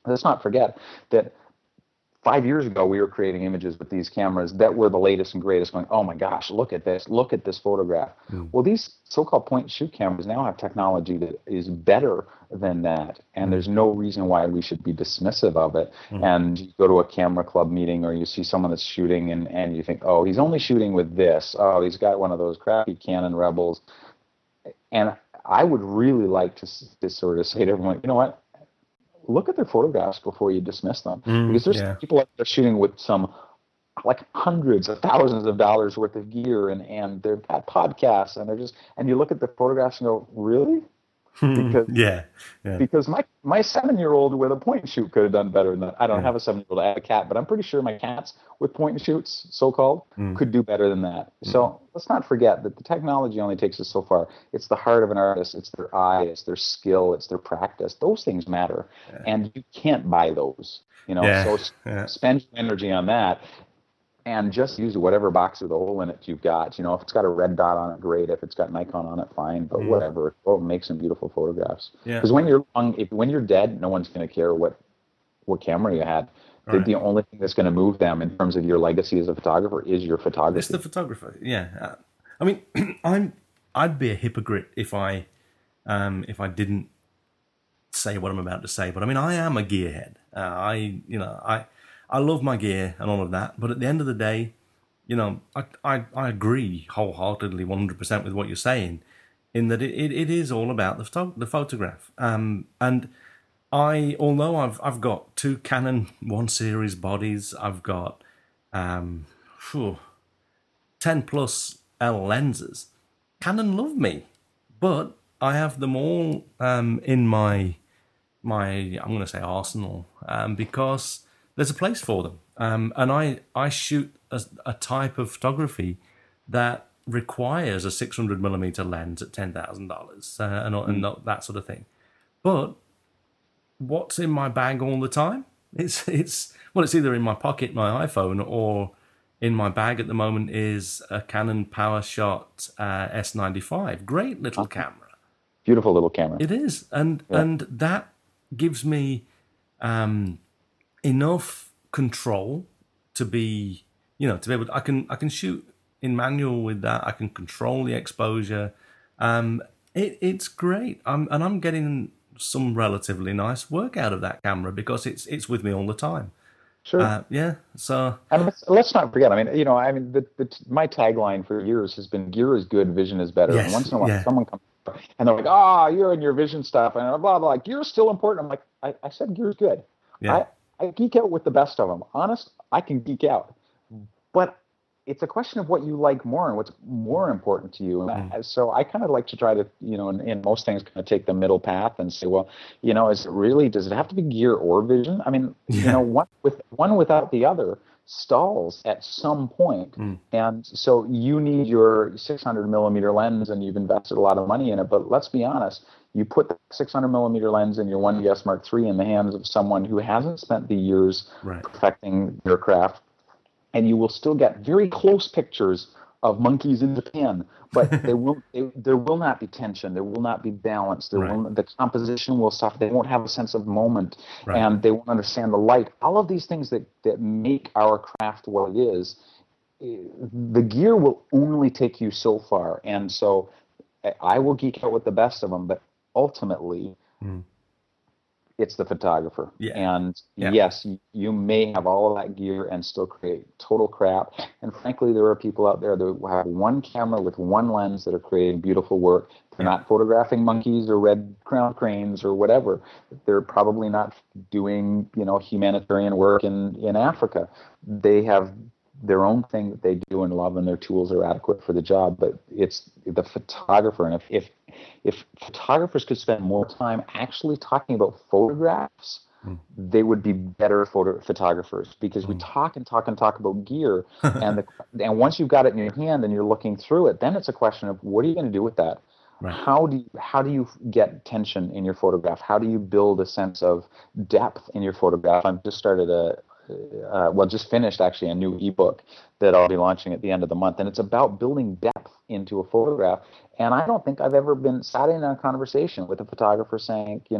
let's not forget that five years ago, we were creating images with these cameras that were the latest and greatest, going, oh my gosh, look at this, look at this photograph. Mm. Well, these so-called point-and-shoot cameras now have technology that is better than that, and mm. there's no reason why we should be dismissive of it. Mm. And you go to a camera club meeting, or you see someone that's shooting, and, and you think, oh, he's only shooting with this. Oh, he's got one of those crappy Canon Rebels. And I would really like to, to sort of say to everyone, you know what? Look at their photographs before you dismiss them, mm, because there's yeah. people out there shooting with some like hundreds of thousands of dollars worth of gear, and and they've got podcasts, and they're just, and you look at the photographs and go, really? Because yeah, yeah. Because my my seven year old with a point and shoot could have done better than that. I don't yeah. have a seven year old. I have a cat, but I'm pretty sure my cats with point and shoots, so called, mm. could do better than that. Mm. So let's not forget that the technology only takes us so far. It's the heart of an artist. It's their eye. It's their skill. It's their practice. Those things matter, yeah. and you can't buy those. You know, yeah. so yeah. spend your energy on that. And just use whatever box with a hole in it you've got. You know, if it's got a red dot on it, great. If it's got Nikon on it, fine. But mm. whatever. Oh, make some beautiful photographs. Because yeah. when you're long, if when you're dead, no one's going to care what what camera you had. The, right. the only thing that's going to move them in terms of your legacy as a photographer is your photography. It's the photographer. Yeah. Uh, I mean, I'm I'd be a hypocrite if I um, if I didn't say what I'm about to say. But I mean, I am a gearhead. Uh, I you know I. I love my gear and all of that, but at the end of the day, you know, I I, I agree wholeheartedly, one hundred percent with what you're saying, in that it, it, it is all about the photo, the photograph. Um, and I, although I've I've got two Canon one series bodies, I've got um, whew, ten plus L lenses. Canon love me, but I have them all um, in my my I'm going to say arsenal um, because there's a place for them. Um, and I, I shoot a, a type of photography that requires a six hundred millimeter lens at ten thousand dollars uh, and, mm. and that sort of thing. But what's in my bag all the time? It's, it's well, it's either in my pocket, my iPhone, or in my bag at the moment is a Canon PowerShot uh, S ninety-five. Great little camera. Beautiful little camera. It is. And, yeah. and that gives me... Um, enough control to be, you know, to be able to, I can, I can shoot in manual with that. I can control the exposure. Um, it, it's great. I'm, and I'm getting some relatively nice work out of that camera because it's, it's with me all the time. Sure. Uh, yeah. So, and let's, let's not forget, I mean, you know, I mean, the, the, my tagline for years has been gear is good, vision is better. Yes, and once in a while, yeah. someone comes up and they're like, ah, oh, you're in your vision stuff. And blah, blah, blah. Gear's still important. I'm like, I, I said gear's good. Yeah. I, I geek out with the best of them. Honest, I can geek out. But it's a question of what you like more and what's more important to you. And mm. I, so I kind of like to try to, you know, in, in most things, kind of take the middle path and say, well, you know, is it really, does it have to be gear or vision? I mean, yeah. you know, one with one without the other stalls at some point. Mm. And so you need your six hundred millimeter lens and you've invested a lot of money in it. But let's be honest, you put the six hundred millimeter lens in your one D S Mark three in the hands of someone who hasn't spent the years right. perfecting their craft, and you will still get very close pictures of monkeys in Japan, but they will, they, there will not be tension. There will not be balance. There right. will, the composition will suffer. They won't have a sense of moment, right. and they won't understand the light. All of these things that, that make our craft what it is, the gear will only take you so far. And so I will geek out with the best of them, but ultimately, mm. it's the photographer. Yeah. And yeah. yes, you may have all of that gear and still create total crap. And frankly, there are people out there that have one camera with one lens that are creating beautiful work. They're yeah. not photographing monkeys or red-crowned cranes or whatever. They're probably not doing, you know, humanitarian work in, in Africa. They have their own thing that they do and love, and their tools are adequate for the job. But it's the photographer. And if if, if photographers could spend more time actually talking about photographs, mm. they would be better photo photographers, because mm. we talk and talk and talk about gear, and the, and once you've got it in your hand and you're looking through it, then it's a question of what are you going to do with that? Right. How do you, how do you get tension in your photograph? How do you build a sense of depth in your photograph? I've just started a Uh, well, just finished actually a new ebook that I'll be launching at the end of the month, and it's about building depth into a photograph. And I don't think I've ever been sat in a conversation with a photographer saying, you know,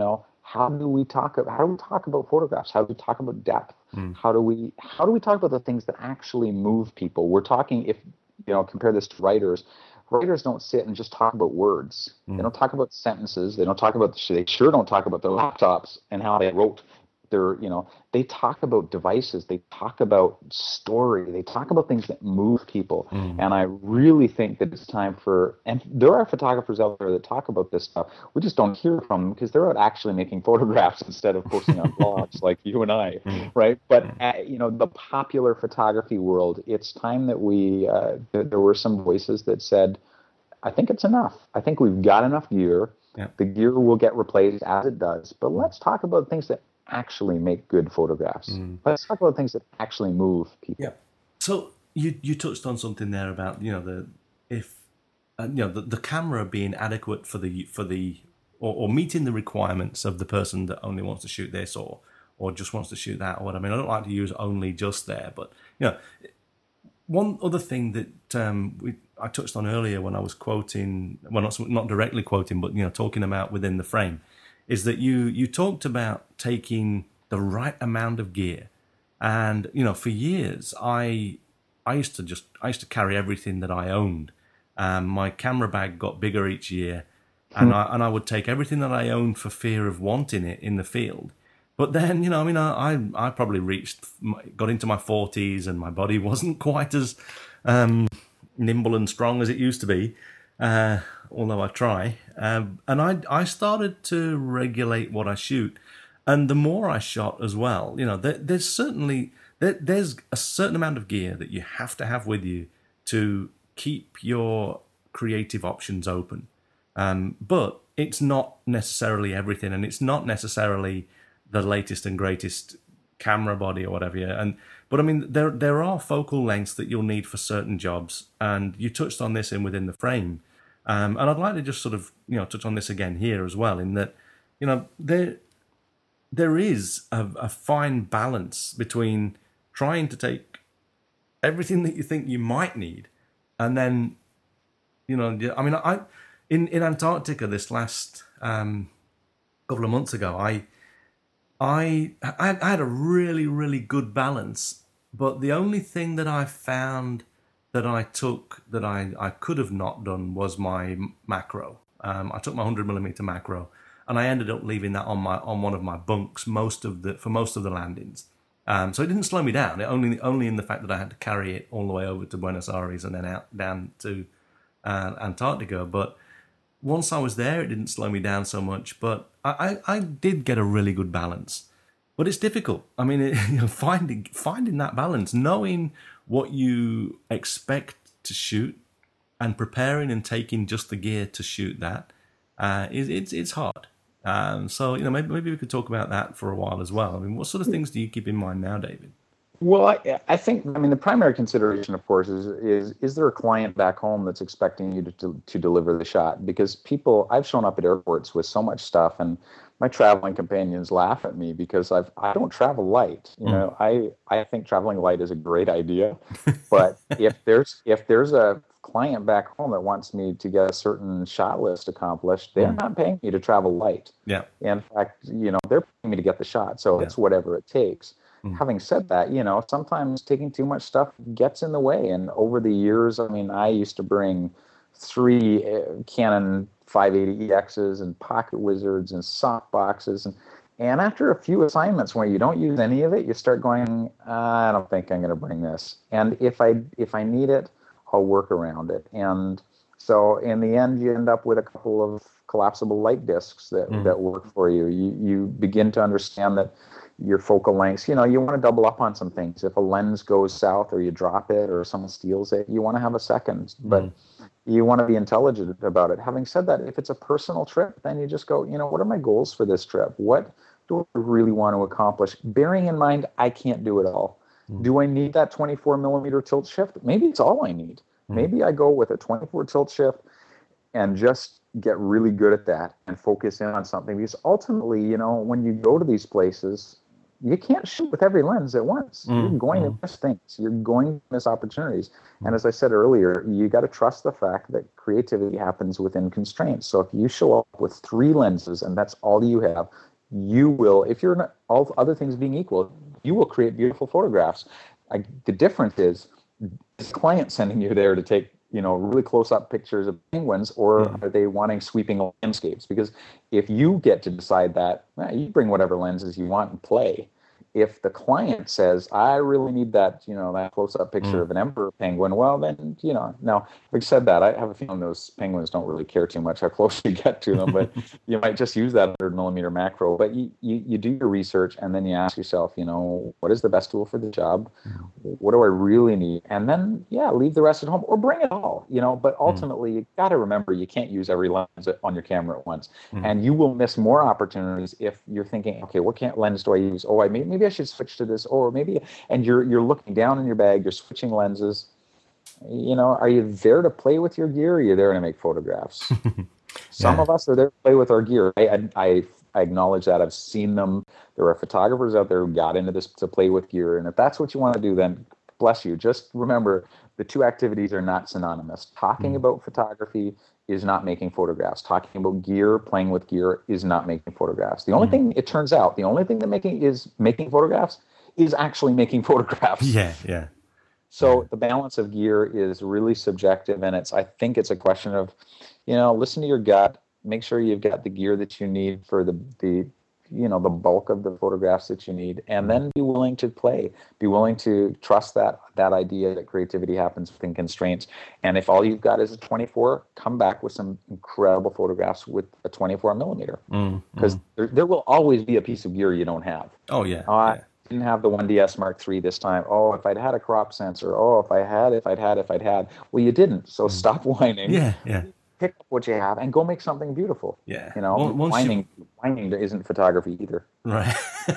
how do we talk about, how do we talk about photographs? How do we talk about depth? Mm. How do we how do we talk about the things that actually move people? We're talking, if you know, compare this to writers. Writers don't sit and just talk about words. Mm. They don't talk about sentences. They don't talk about the, they sure don't talk about their laptops and how they wrote their, you know, they talk about devices. They talk about story. They talk about things that move people. Mm. And I really think that it's time for, and there are photographers out there that talk about this stuff. We just don't hear from them because they're out actually making photographs instead of posting on blogs like you and I, mm. right? But, uh, you know, the popular photography world, it's time that we, uh, th- there were some voices that said, I think it's enough. I think we've got enough gear. Yeah. The gear will get replaced as it does. But let's talk about things that actually make good photographs. Mm. Let's talk about things that actually move people. Yeah. So you you touched on something there about, you know, the if uh, you know the, the camera being adequate for the for the or, or meeting the requirements of the person that only wants to shoot this or or just wants to shoot that or what. I mean, I don't like to use only just there, but you know, one other thing that um, we I touched on earlier when I was quoting, well, not not directly quoting, but you know, talking about within the frame, is that you you talked about taking the right amount of gear, and you know, for years I I used to just I used to carry everything that I owned. Um, my camera bag got bigger each year, and I and I would take everything that I owned for fear of wanting it in the field. But then, you know, I mean, I I, I probably reached got into my forties, and my body wasn't quite as um, nimble and strong as it used to be. Uh, although I try, um, and I I started to regulate what I shoot, and the more I shot as well, you know, there, there's certainly there, there's a certain amount of gear that you have to have with you to keep your creative options open, um, but it's not necessarily everything, and it's not necessarily the latest and greatest camera body or whatever. Yeah, and but I mean, there there are focal lengths that you'll need for certain jobs, and you touched on this in within the frame. Um, and I'd like to just sort of, you know, touch on this again here as well, in that, you know, there there is a, a fine balance between trying to take everything that you think you might need, and then, you know, I mean, I in, in Antarctica this last um, couple of months ago, I, I I had a really, really good balance, but the only thing that I found that I took that I, I could have not done was my macro. Um, I took my one hundred millimeter macro, and I ended up leaving that on my on one of my bunks most of the for most of the landings. Um, so it didn't slow me down. It only only in the fact that I had to carry it all the way over to Buenos Aires and then out down to uh, Antarctica. But once I was there, it didn't slow me down so much. But I, I, I did get a really good balance. But it's difficult. I mean, it, you know, finding finding that balance, knowing what you expect to shoot, and preparing and taking just the gear to shoot that, uh, is it's it's hard. Um, so you know, maybe maybe we could talk about that for a while as well. I mean, what sort of things do you keep in mind now, David? Well, I, I think, I mean, the primary consideration, of course, is is is there a client back home that's expecting you to to, to deliver the shot? Because people, I've shown up at airports with so much stuff, and my traveling companions laugh at me because I've I don't travel light. You know, mm. I I think traveling light is a great idea, but if there's if there's a client back home that wants me to get a certain shot list accomplished, they're mm. not paying me to travel light. Yeah. In fact, you know, they're paying me to get the shot, so yeah. it's whatever it takes. Mm. Having said that, you know, sometimes taking too much stuff gets in the way. And over the years, I mean, I used to bring three Canon five eighty E Xs and Pocket Wizards and soft boxes. And, and after a few assignments where you don't use any of it, you start going, I don't think I'm going to bring this. And if I if I need it, I'll work around it. And so in the end, you end up with a couple of collapsible light discs that, mm. that work for you. You you begin to understand that your focal lengths, you know, you want to double up on some things. If a lens goes south or you drop it or someone steals it, you want to have a second, but mm. you want to be intelligent about it. Having said that, if it's a personal trip, then you just go, you know, what are my goals for this trip? What do I really want to accomplish? Bearing in mind, I can't do it all. Mm. Do I need that twenty-four millimeter tilt shift? Maybe it's all I need. Mm. Maybe I go with a twenty-four tilt shift and just get really good at that and focus in on something. Because ultimately, you know, when you go to these places, you can't shoot with every lens at once. Mm, You're going mm. to miss things. You're going to miss opportunities. Mm. And as I said earlier, you got to trust the fact that creativity happens within constraints. So if you show up with three lenses and that's all you have, you will, if you're not, all other things being equal, you will create beautiful photographs. I, the difference is, is the client sending you there to take, you know, really close-up pictures of penguins, or Mm. are they wanting sweeping landscapes? Because if you get to decide that, well, you bring whatever lenses you want and play. If the client says, I really need that, you know, that close-up picture Mm. of an emperor penguin, well, then, you know, now, having said that, I have a feeling those penguins don't really care too much how close you get to them, but you might just use that one hundred millimeter macro. But you, you, you do your research, and then you ask yourself, you know, what is the best tool for the job? Mm. What do I really need? And then, yeah, leave the rest at home or bring it all, you know, but Mm. ultimately you got to remember you can't use every lens on your camera at once. Mm. And you will miss more opportunities if you're thinking, okay, what can, lens do I use? Oh, I maybe, maybe I should switch to this, or maybe, and you're, you're looking down in your bag, you're switching lenses. You know, are you there to play with your gear, or are you there to make photographs? Some Yeah. of us are there to play with our gear. I, I, I acknowledge that. I've seen them. There are photographers out there who got into this to play with gear. And if that's what you want to do, then bless you. Just remember, the two activities are not synonymous. Talking Mm. about photography is not making photographs. Talking about gear, playing with gear, is not making photographs. The only Mm. thing, it turns out, the only thing that making is making photographs is actually making photographs. Yeah. Yeah. So the balance of gear is really subjective, and it's, I think it's a question of, you know, listen to your gut, make sure you've got the gear that you need for the, the you know, the bulk of the photographs that you need, and Mm. then be willing to play, be willing to trust that, that idea that creativity happens within constraints. And if all you've got is a twenty-four, come back with some incredible photographs with a twenty-four millimeter, Mm. because Mm. there, there will always be a piece of gear you don't have. Oh yeah. Uh, Yeah. didn't have the one D S Mark three this time. Oh, if I'd had a crop sensor. Oh, if I had, if I'd had, if I'd had. Well, you didn't. So Mm. stop whining. Yeah. Yeah. Pick up what you have and go make something beautiful. Yeah. You know, Once once you whining, whining isn't photography either. right.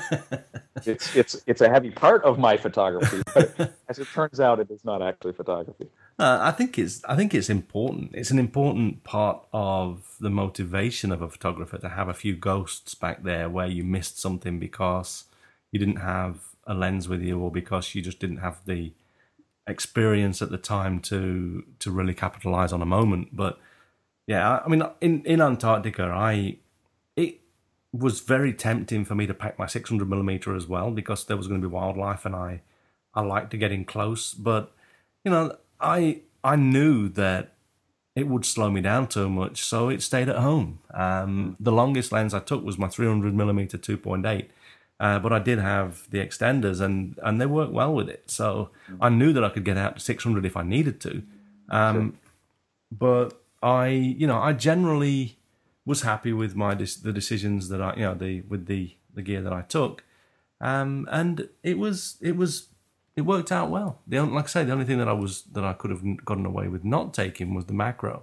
It's it's it's a heavy part of my photography, but as it turns out, it is not actually photography. Uh, I think it's I think it's important. It's an important part of the motivation of a photographer to have a few ghosts back there where you missed something because you didn't have a lens with you, or because you just didn't have the experience at the time to to really capitalize on a moment. But yeah, I, I mean, in in Antarctica, I it was very tempting for me to pack my six hundred millimeter as well, because there was going to be wildlife, and I I like to get in close, but you know, I I knew that it would slow me down too much, so it stayed at home. Um, the longest lens I took was my three hundred millimeter two point eight, uh, but I did have the extenders, and and they worked well with it. So I knew that I could get out to six hundred if I needed to. Um, Sure. But I, you know, I generally was happy with my the decisions that I, you know, the with the the gear that I took, um, and it was it was it worked out well. The only, like I say, the only thing that I was that I could have gotten away with not taking was the macro.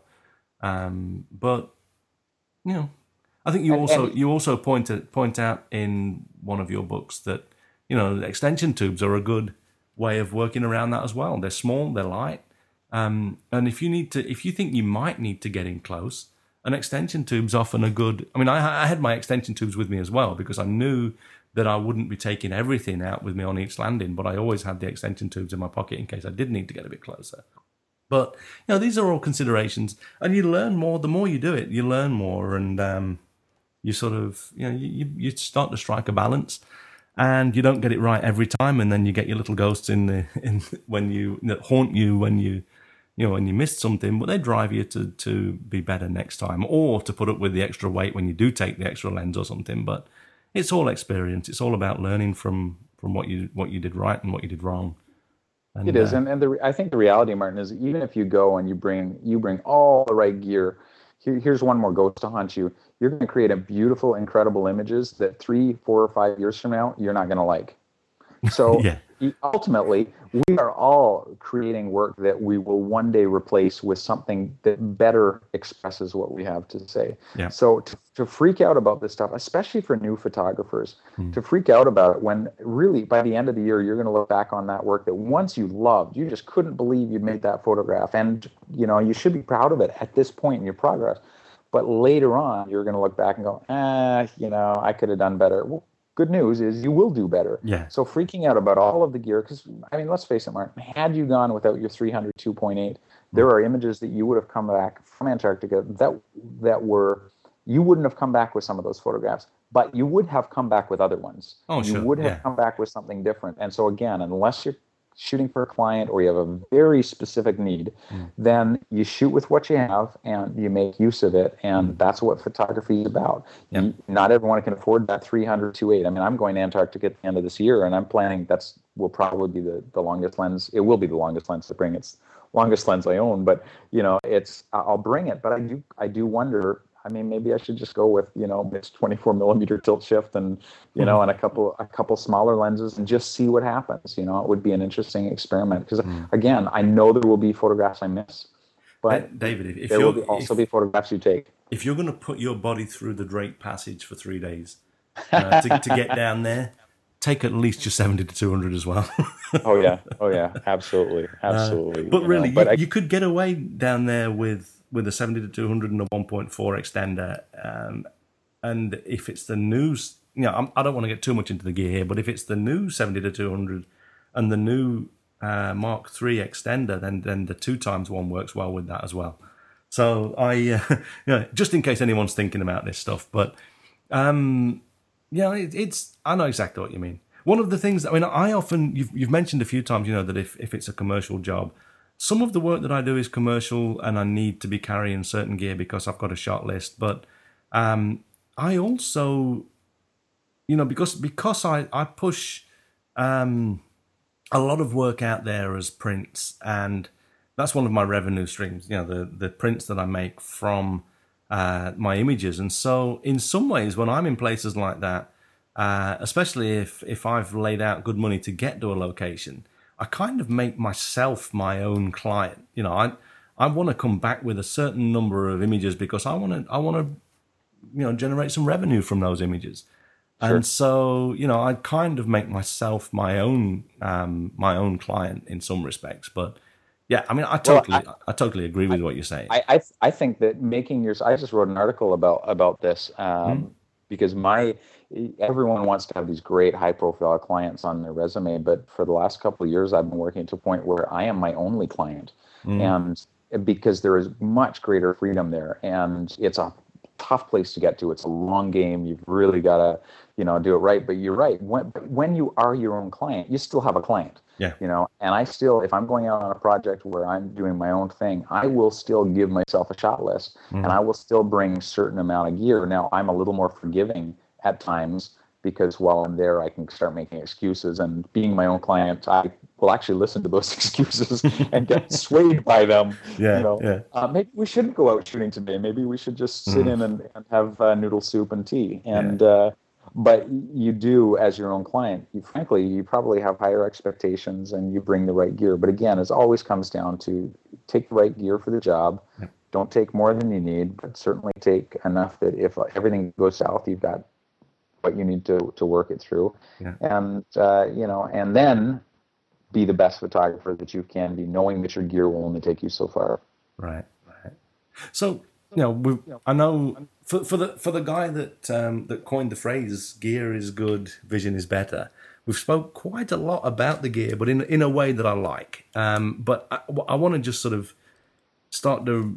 Um, but you know, I think you And, also and you also point to, point out in one of your books that you know extension tubes are a good way of working around that as well. They're small, they're light, um, and if you need to, if you think you might need to get in close, an extension tube's often a good. I mean, I, I had my extension tubes with me as well because I knew that I wouldn't be taking everything out with me on each landing, but I always had the extension tubes in my pocket in case I did need to get a bit closer. But you know, these are all considerations, and you learn more. The more you do it, you learn more, and um, you sort of, you know, you, you start to strike a balance, and you don't get it right every time, and then you get your little ghosts in the in when you that haunt you when you you know when you missed something, but they drive you to to be better next time, or to put up with the extra weight when you do take the extra lens or something. But it's all experience. It's all about learning from from what you what you did right and what you did wrong. it And is, uh, and and the I think the reality, Martin, is even if you go and you bring you bring all the right gear, here, here's one more ghost to haunt you. You're going to create a beautiful, incredible images that three, four, or five years from now you're not going to like. So yeah, ultimately, we are all creating work that we will one day replace with something that better expresses what we have to say. yeah, So to, to freak out about this stuff, especially for new photographers, mm, to freak out about it when really by the end of the year, you're going to look back on that work that once you loved, you just couldn't believe you'd made that photograph. And, you know, you should be proud of it at this point in your progress. But later on, you're going to look back and go, ah, you know, I could have done better. Well, good news is you will do better. yeah, So freaking out about all of the gear, because, I mean, let's face it, Martin, had you gone without your three hundred two point eight, there mm, are images that you would have come back from Antarctica that that were, you wouldn't have come back with some of those photographs. but you would have come back with other ones. Oh, You sure. would have Yeah. come back with something different. And so again, unless you're shooting for a client or you have a very specific need, Mm. then you shoot with what you have and you make use of it. And Mm. that's what photography is about. Yeah. You, not everyone can afford that three hundred two eight. I mean, I'm going to Antarctica at the end of this year, and I'm planning that's will probably be the, the longest lens. It will be the longest lens to bring. It's longest lens I own, but you know, it's I'll bring it. But I do I do wonder. I mean, maybe I should just go with, you know, this twenty-four millimeter tilt shift and, you know, and a couple a couple smaller lenses and just see what happens. You know, it would be an interesting experiment because, Mm. again, I know there will be photographs I miss, but David, if, if there you're will be also if, be photographs you take. if you're going to put your body through the Drake Passage for three days uh, to, to get down there, take at least your seventy to two hundred as well. Oh yeah, oh yeah, absolutely, absolutely. Uh, but you really, know, but you, I, you could get away down there with with a seventy to two hundred and a one point four extender. Um, and if it's the new, you know, I'm, I don't want to get too much into the gear here, but if it's the new seventy to two hundred and the new uh, Mark three extender, then then the two times one works well with that as well. So I, uh, you know, just in case anyone's thinking about this stuff, but um, yeah, it, it's I know exactly what you mean. One of the things, I mean, I often you've you've mentioned a few times, you know, that if if it's a commercial job. Some of the work that I do is commercial and I need to be carrying certain gear because I've got a shot list. But um, I also, you know, because because I, I push um, a lot of work out there as prints, and that's one of my revenue streams, you know, the, the prints that I make from uh, my images. And so in some ways, when I'm in places like that, uh, especially if, if I've laid out good money to get to a location, I kind of make myself my own client. You know, I I want to come back with a certain number of images because I want to I want to you know generate some revenue from those images. Sure. And so, you know, I kind of make myself my own um, my own client in some respects. But yeah, I mean, I totally well, I, I totally agree with I, what you're saying. I I, I think that making your I just wrote an article about about this um, mm-hmm. because my everyone wants to have these great high profile clients on their resume, but for the last couple of years I've been working to a point where I am my only client. Mm. And because there is much greater freedom there, and it's a tough place to get to. It's a long game. You've really got to, you know, do it right. But you're right. When when you are your own client, you still have a client. Yeah. You know, and I still, if I'm going out on a project where I'm doing my own thing, I will still give myself a shot list, mm. and I will still bring a certain amount of gear. Now I'm a little more forgiving at times because while I'm there, I can start making excuses. And being my own client, I will actually listen to those excuses and get swayed by them. Yeah, you know, yeah. Uh, maybe we shouldn't go out shooting today. Maybe we should just sit mm. in and, and have uh, noodle soup and tea. And yeah. uh, but you do, as your own client, you frankly, you probably have higher expectations and you bring the right gear. But again, it always comes down to take the right gear for the job. Yeah. Don't take more than you need, but certainly take enough that if everything goes south, you've got what you need to to work it through, yeah. and uh, you know, and then be the best photographer that you can be, knowing that your gear will only take you so far. Right, right. So you know, we I know for for the for the guy that um, that coined the phrase "gear is good, vision is better." We've spoke quite a lot about the gear, but in in a way that I like. Um, but I, I want to just sort of start to.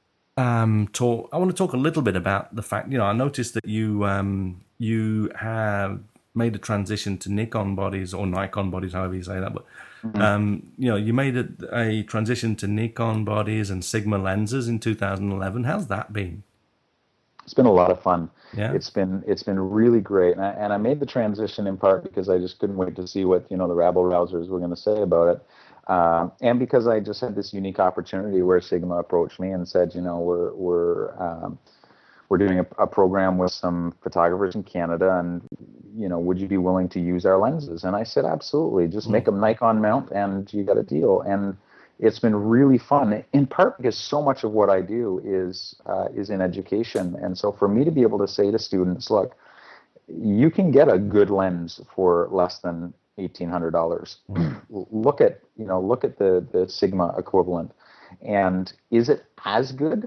Um, talk. I want to talk a little bit about the fact. You know, I noticed that you um, you have made a transition to Nikon bodies or Nikon bodies, however you say that. But mm-hmm. um, you know, you made a, a transition to Nikon bodies and Sigma lenses in two thousand eleven. How's that been? It's been a lot of fun. Yeah, it's been it's been really great, and I, and I made the transition in part because I just couldn't wait to see what you know the rabble rousers were going to say about it. Uh, and because I just had this unique opportunity where Sigma approached me and said, you know, we're we're um, we're doing a, a program with some photographers in Canada, and you know, would you be willing to use our lenses? And I said, absolutely. Just mm-hmm. make a Nikon mount, and you got a deal. And it's been really fun, in part because so much of what I do is uh, is in education, and so for me to be able to say to students, look, you can get a good lens for less than eighteen hundred dollars. Mm. Look at you know look at the the Sigma equivalent, and is it as good?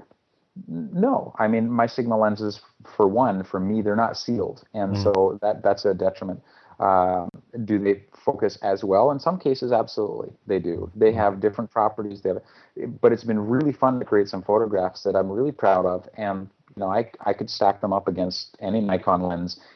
No, I mean my Sigma lenses, for one, for me, they're not sealed, and mm. so that that's a detriment. Uh, do they focus as well? In some cases, absolutely, they do. They have different properties. They have, but it's been really fun to create some photographs that I'm really proud of, and you know I I could stack them up against any Nikon lens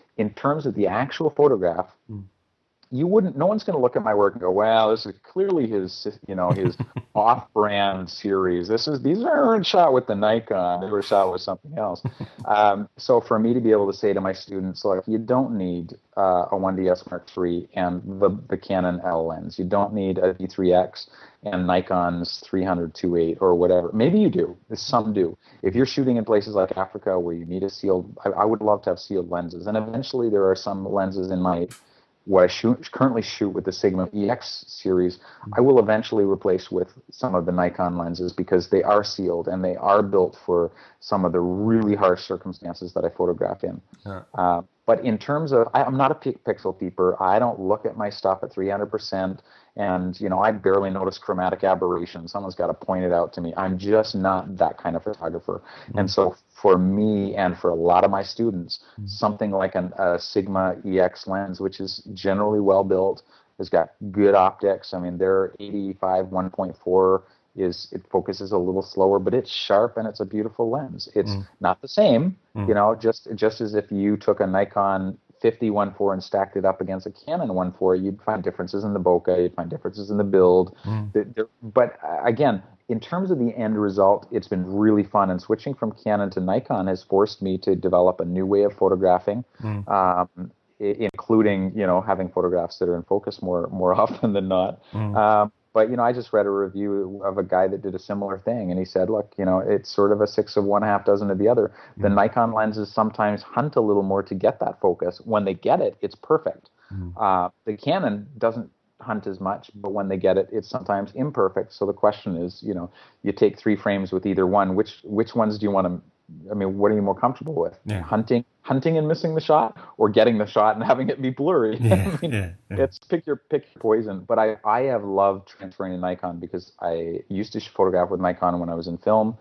in terms of the actual photograph, mm. you wouldn't, no one's going to look at my work and go, well, this is clearly his, you know, his off-brand series. This is, these aren't shot with the Nikon. They were shot with something else. Um, so for me to be able to say to my students, look, you don't need uh, a one D S Mark three and the, the Canon L lens. You don't need a D three X and Nikon's three hundred two point eight or whatever. Maybe you do. Some do. If you're shooting in places like Africa where you need a sealed, I, I would love to have sealed lenses. And eventually there are some lenses in my what I shoot, currently shoot with the Sigma E X series, I will eventually replace with some of the Nikon lenses because they are sealed and they are built for some of the really harsh circumstances that I photograph in. Yeah. Uh, but in terms of, I, I'm not a pixel peeper. I don't look at my stuff at three hundred percent, and you know I barely notice chromatic aberration. Someone's got to point it out to me. I'm just not that kind of photographer. Mm-hmm. And so for me and for a lot of my students, mm-hmm. something like an, a Sigma E X lens, which is generally well built, has got good optics. I mean, their eighty-five one point four is, it focuses a little slower, but it's sharp and it's a beautiful lens. It's mm. not the same, mm. you know, just just as if you took a Nikon fifty one point four and stacked it up against a Canon one point four, you'd find differences in the bokeh, you'd find differences in the build. Mm. But again, in terms of the end result, it's been really fun. And switching from Canon to Nikon has forced me to develop a new way of photographing, mm. um, including, you know, having photographs that are in focus more more often than not. Mm. Um, But, you know, I just read a review of a guy that did a similar thing, and he said, look, you know, it's sort of a six of one, half dozen of the other. The mm. Nikon lenses sometimes hunt a little more to get that focus. When they get it, it's perfect. Mm. Uh, the Canon doesn't hunt as much, but when they get it, it's sometimes imperfect. So the question is, you know, you take three frames with either one. Which which ones do you want to, I mean, what are you more comfortable with? Yeah. Hunting hunting and missing the shot, or getting the shot and having it be blurry? Yeah, I mean, yeah, yeah. It's pick your pick your poison. But I, I have loved transferring to Nikon because I used to photograph with Nikon when I was in film,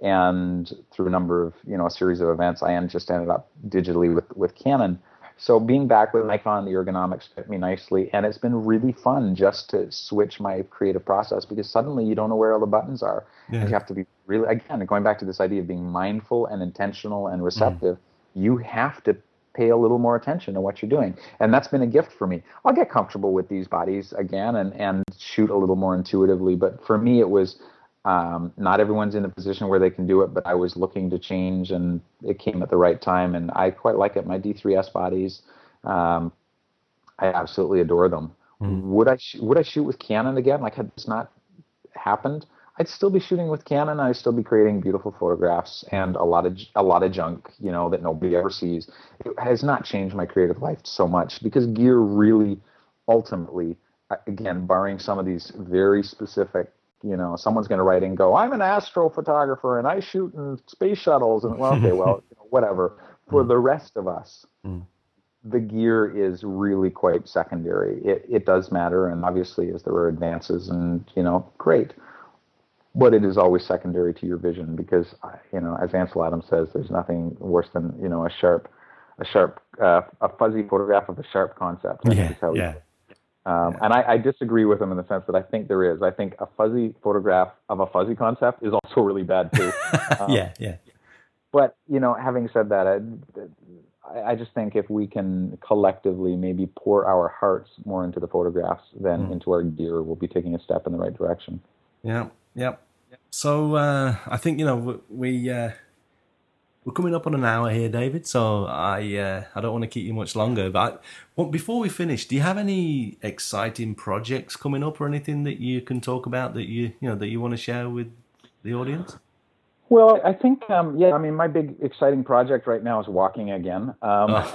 and through a number of, you know, a series of events, I just ended up digitally with, with Canon. So being back with Nikon, the ergonomics fit me nicely, and it's been really fun just to switch my creative process, because suddenly you don't know where all the buttons are. Yeah. And you have to be really, again, going back to this idea of being mindful and intentional and receptive, mm. you have to pay a little more attention to what you're doing. And that's been a gift for me. I'll get comfortable with these bodies again and, and shoot a little more intuitively, but for me it was, Um, not everyone's in a position where they can do it, but I was looking to change, and it came at the right time, and I quite like it. My D three S bodies, um, I absolutely adore them. Mm. Would I sh- would I shoot with Canon again? Like, had this not happened, I'd still be shooting with Canon. I'd still be creating beautiful photographs and a lot of a lot of junk, you know, that nobody ever sees. It has not changed my creative life so much, because gear really, ultimately, again, barring some of these very specific, you know, someone's going to write and go, I'm an astrophotographer and I shoot in space shuttles. And, well, okay, well, you know, whatever. For mm. the rest of us, mm. the gear is really quite secondary. It, it does matter. And obviously, as there are advances, and, you know, great. But it is always secondary to your vision, because, you know, as Ansel Adams says, there's nothing worse than, you know, a sharp, a sharp, uh, a fuzzy photograph of a sharp concept. I yeah, how yeah. Um, yeah. And I, I disagree with him in the sense that I think there is. I think a fuzzy photograph of a fuzzy concept is also really bad too. Um, yeah, yeah. But, you know, having said that, I, I just think if we can collectively maybe pour our hearts more into the photographs than mm. into our gear, we'll be taking a step in the right direction. Yeah, yeah. So uh, I think, you know, we... Uh, We're coming up on an hour here, David, so I uh, I don't want to keep you much longer. But I, well, before we finish, do you have any exciting projects coming up, or anything that you can talk about that you you know that you want to share with the audience? Well, I think um, yeah. I mean, my big exciting project right now is walking again. Um, oh.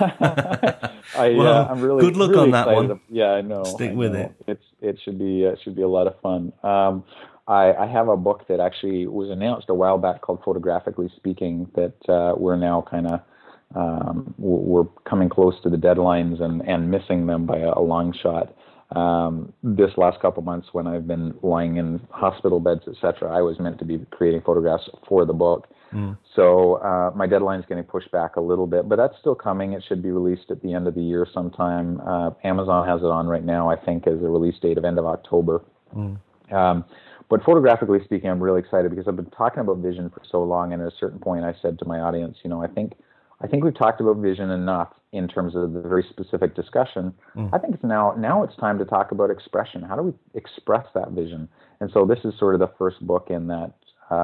I, well, uh, I'm really good luck really on that one. To, yeah, I know. Stick I with know. it. It's it should be uh, should be a lot of fun. Um, I, I have a book that actually was announced a while back called Photographically Speaking, that uh, we're now kind of, um, we're coming close to the deadlines and, and missing them by a, a long shot. Um, this last couple months, when I've been lying in hospital beds, et cetera, I was meant to be creating photographs for the book. Mm. So uh, my deadline is getting pushed back a little bit, but that's still coming. It should be released at the end of the year sometime. Uh, Amazon has it on right now, I think, as a release date of end of October. Mm. Um, But photographically speaking, I'm really excited because I've been talking about vision for so long, and at a certain point I said to my audience, you know, I think I think we've talked about vision enough in terms of the very specific discussion. Mm. I think it's now now it's time to talk about expression. How do we express that vision? And so this is sort of the first book in that,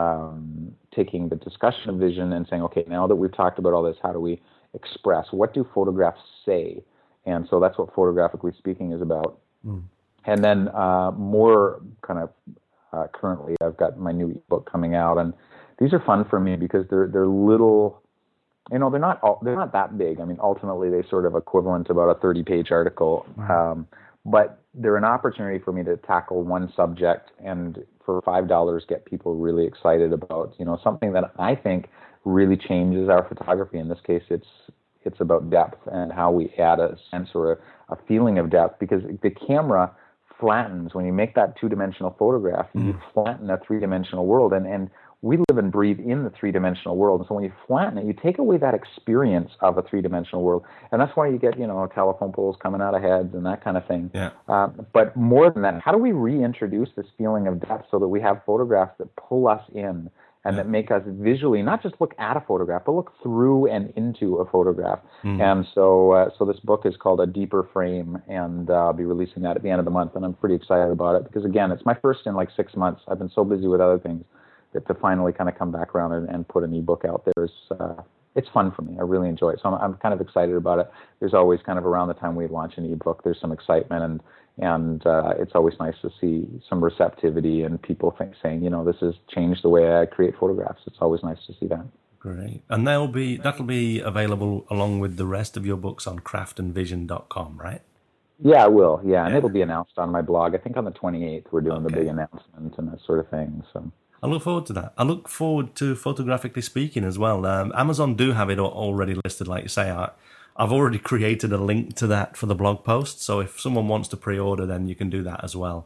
um, taking the discussion of vision and saying, okay, now that we've talked about all this, how do we express? What do photographs say? And so that's what Photographically Speaking is about. Mm. And then uh, more kind of uh, currently, I've got my new ebook coming out, and these are fun for me because they're they're little. You know, they're not they're not that big. I mean, ultimately, they sort of equivalent to about a thirty-page article. Wow. Um, but they're an opportunity for me to tackle one subject and for five dollars get people really excited about, you know, something that I think really changes our photography. In this case, it's it's about depth and how we add a sense or a, a feeling of depth, because the camera flattens. When you make that two-dimensional photograph, mm. you flatten a three-dimensional world. And, and we live and breathe in the three-dimensional world. And so when you flatten it, you take away that experience of a three-dimensional world. And that's why you get, you know, telephone poles coming out of heads and that kind of thing. Yeah. Uh, but more than that, how do we reintroduce this feeling of depth so that we have photographs that pull us in and yeah. that make us visually not just look at a photograph, but look through and into a photograph? Mm. And so uh, so this book is called A Deeper Frame, and uh, I'll be releasing that at the end of the month. And I'm pretty excited about it because, again, it's my first in like six months. I've been so busy with other things that to finally kind of come back around and, and put an ebook out there is, uh, it's fun for me. I really enjoy it. So I'm, I'm kind of excited about it. There's always kind of around the time we launch an ebook, there's some excitement, and and uh, it's always nice to see some receptivity and people think, saying, you know, this has changed the way I create photographs. It's always nice to see that. Great. And that'll be, that'll be available along with the rest of your books on craft and vision dot com, right? Yeah, I will. Yeah, and yeah. it'll be announced on my blog. I think on the twenty-eighth we're doing okay. the big announcement and that sort of thing. So I look forward to that. I look forward to Photographically Speaking as well. Um, Amazon do have it already listed, like you say. I, I've already created a link to that for the blog post, so if someone wants to pre-order, then you can do that as well.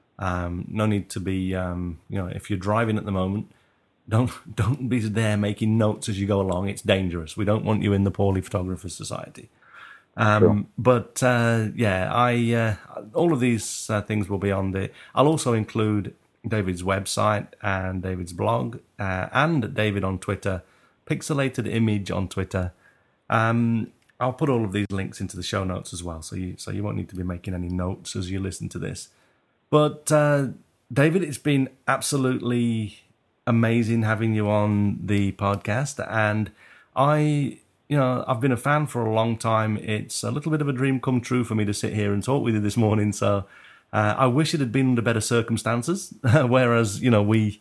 Um, no need to be, um, you know, if you're driving at the moment, don't don't be there making notes as you go along. It's dangerous. We don't want you in the Poorly Photographers Society. Um, sure. But uh, yeah, I uh, all of these uh, things will be on the. I'll also include David's website and David's blog, uh, and David on Twitter, Pixelated Image on Twitter. Um, I'll put all of these links into the show notes as well, so you so you won't need to be making any notes as you listen to this. But uh, David, it's been absolutely amazing having you on the podcast, and I, you know, I've been a fan for a long time. It's a little bit of a dream come true for me to sit here and talk with you this morning. So uh, I wish it had been under better circumstances, whereas you know we.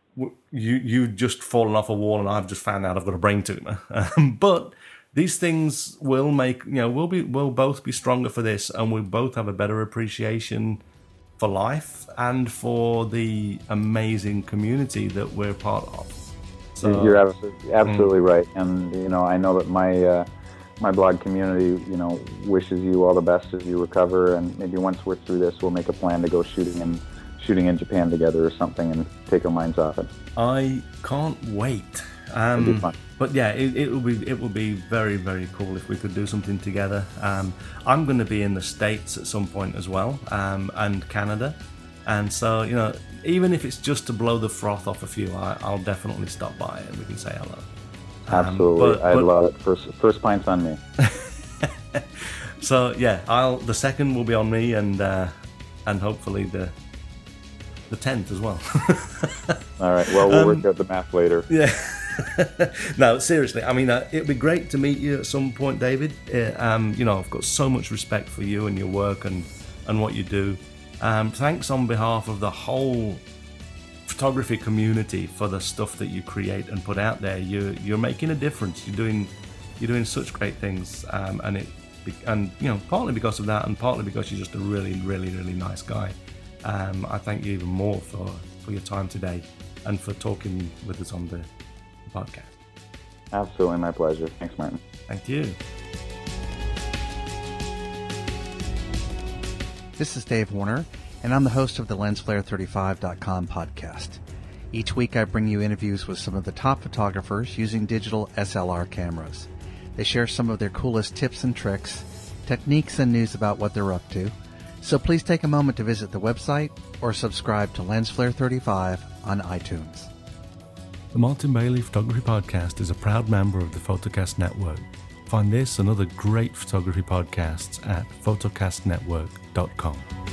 You you just fallen off a wall, and I've just found out I've got a brain tumor. Um, but these things will make you know we'll be we'll both be stronger for this, and we'll both have a better appreciation for life and for the amazing community that we're part of. So, you're absolutely, absolutely mm. right, and you know I know that my uh, my blog community you know wishes you all the best as you recover, and maybe once we're through this, we'll make a plan to go shooting and. shooting in Japan together or something and take our minds off it. I can't wait. Um, It'll be fun. But yeah, it, it will be it will be very, very cool if we could do something together. Um, I'm going to be in the States at some point as well, um, and Canada. And so, you know, even if it's just to blow the froth off a few, I, I'll definitely stop by and we can say hello. Um, Absolutely. But, I'd but, love it. First, first pints on me. So yeah, I'll the second will be on me, and uh, and hopefully the The tenth as well. All right. Well, we'll um, work out the math later. Yeah. No, seriously. I mean, uh, it'd be great to meet you at some point, David. Uh, um, you know, I've got so much respect for you and your work and, and what you do. Um, thanks on behalf of the whole photography community for the stuff that you create and put out there. You you're making a difference. You're doing you're doing such great things, um, and it and you know partly because of that, and partly because you're just a really, really, really nice guy. Um, I thank you even more for, for your time today and for talking with us on the podcast. Absolutely, my pleasure. Thanks, Martin. Thank you. This is Dave Warner, and I'm the host of the lens flare thirty-five dot com podcast. Each week I bring you interviews with some of the top photographers using digital S L R cameras. They share some of their coolest tips and tricks, techniques and news about what they're up to. So please take a moment to visit the website or subscribe to Lens Flare thirty-five on iTunes. The Martin Bailey Photography Podcast is a proud member of the Photocast Network. Find this and other great photography podcasts at photocast network dot com.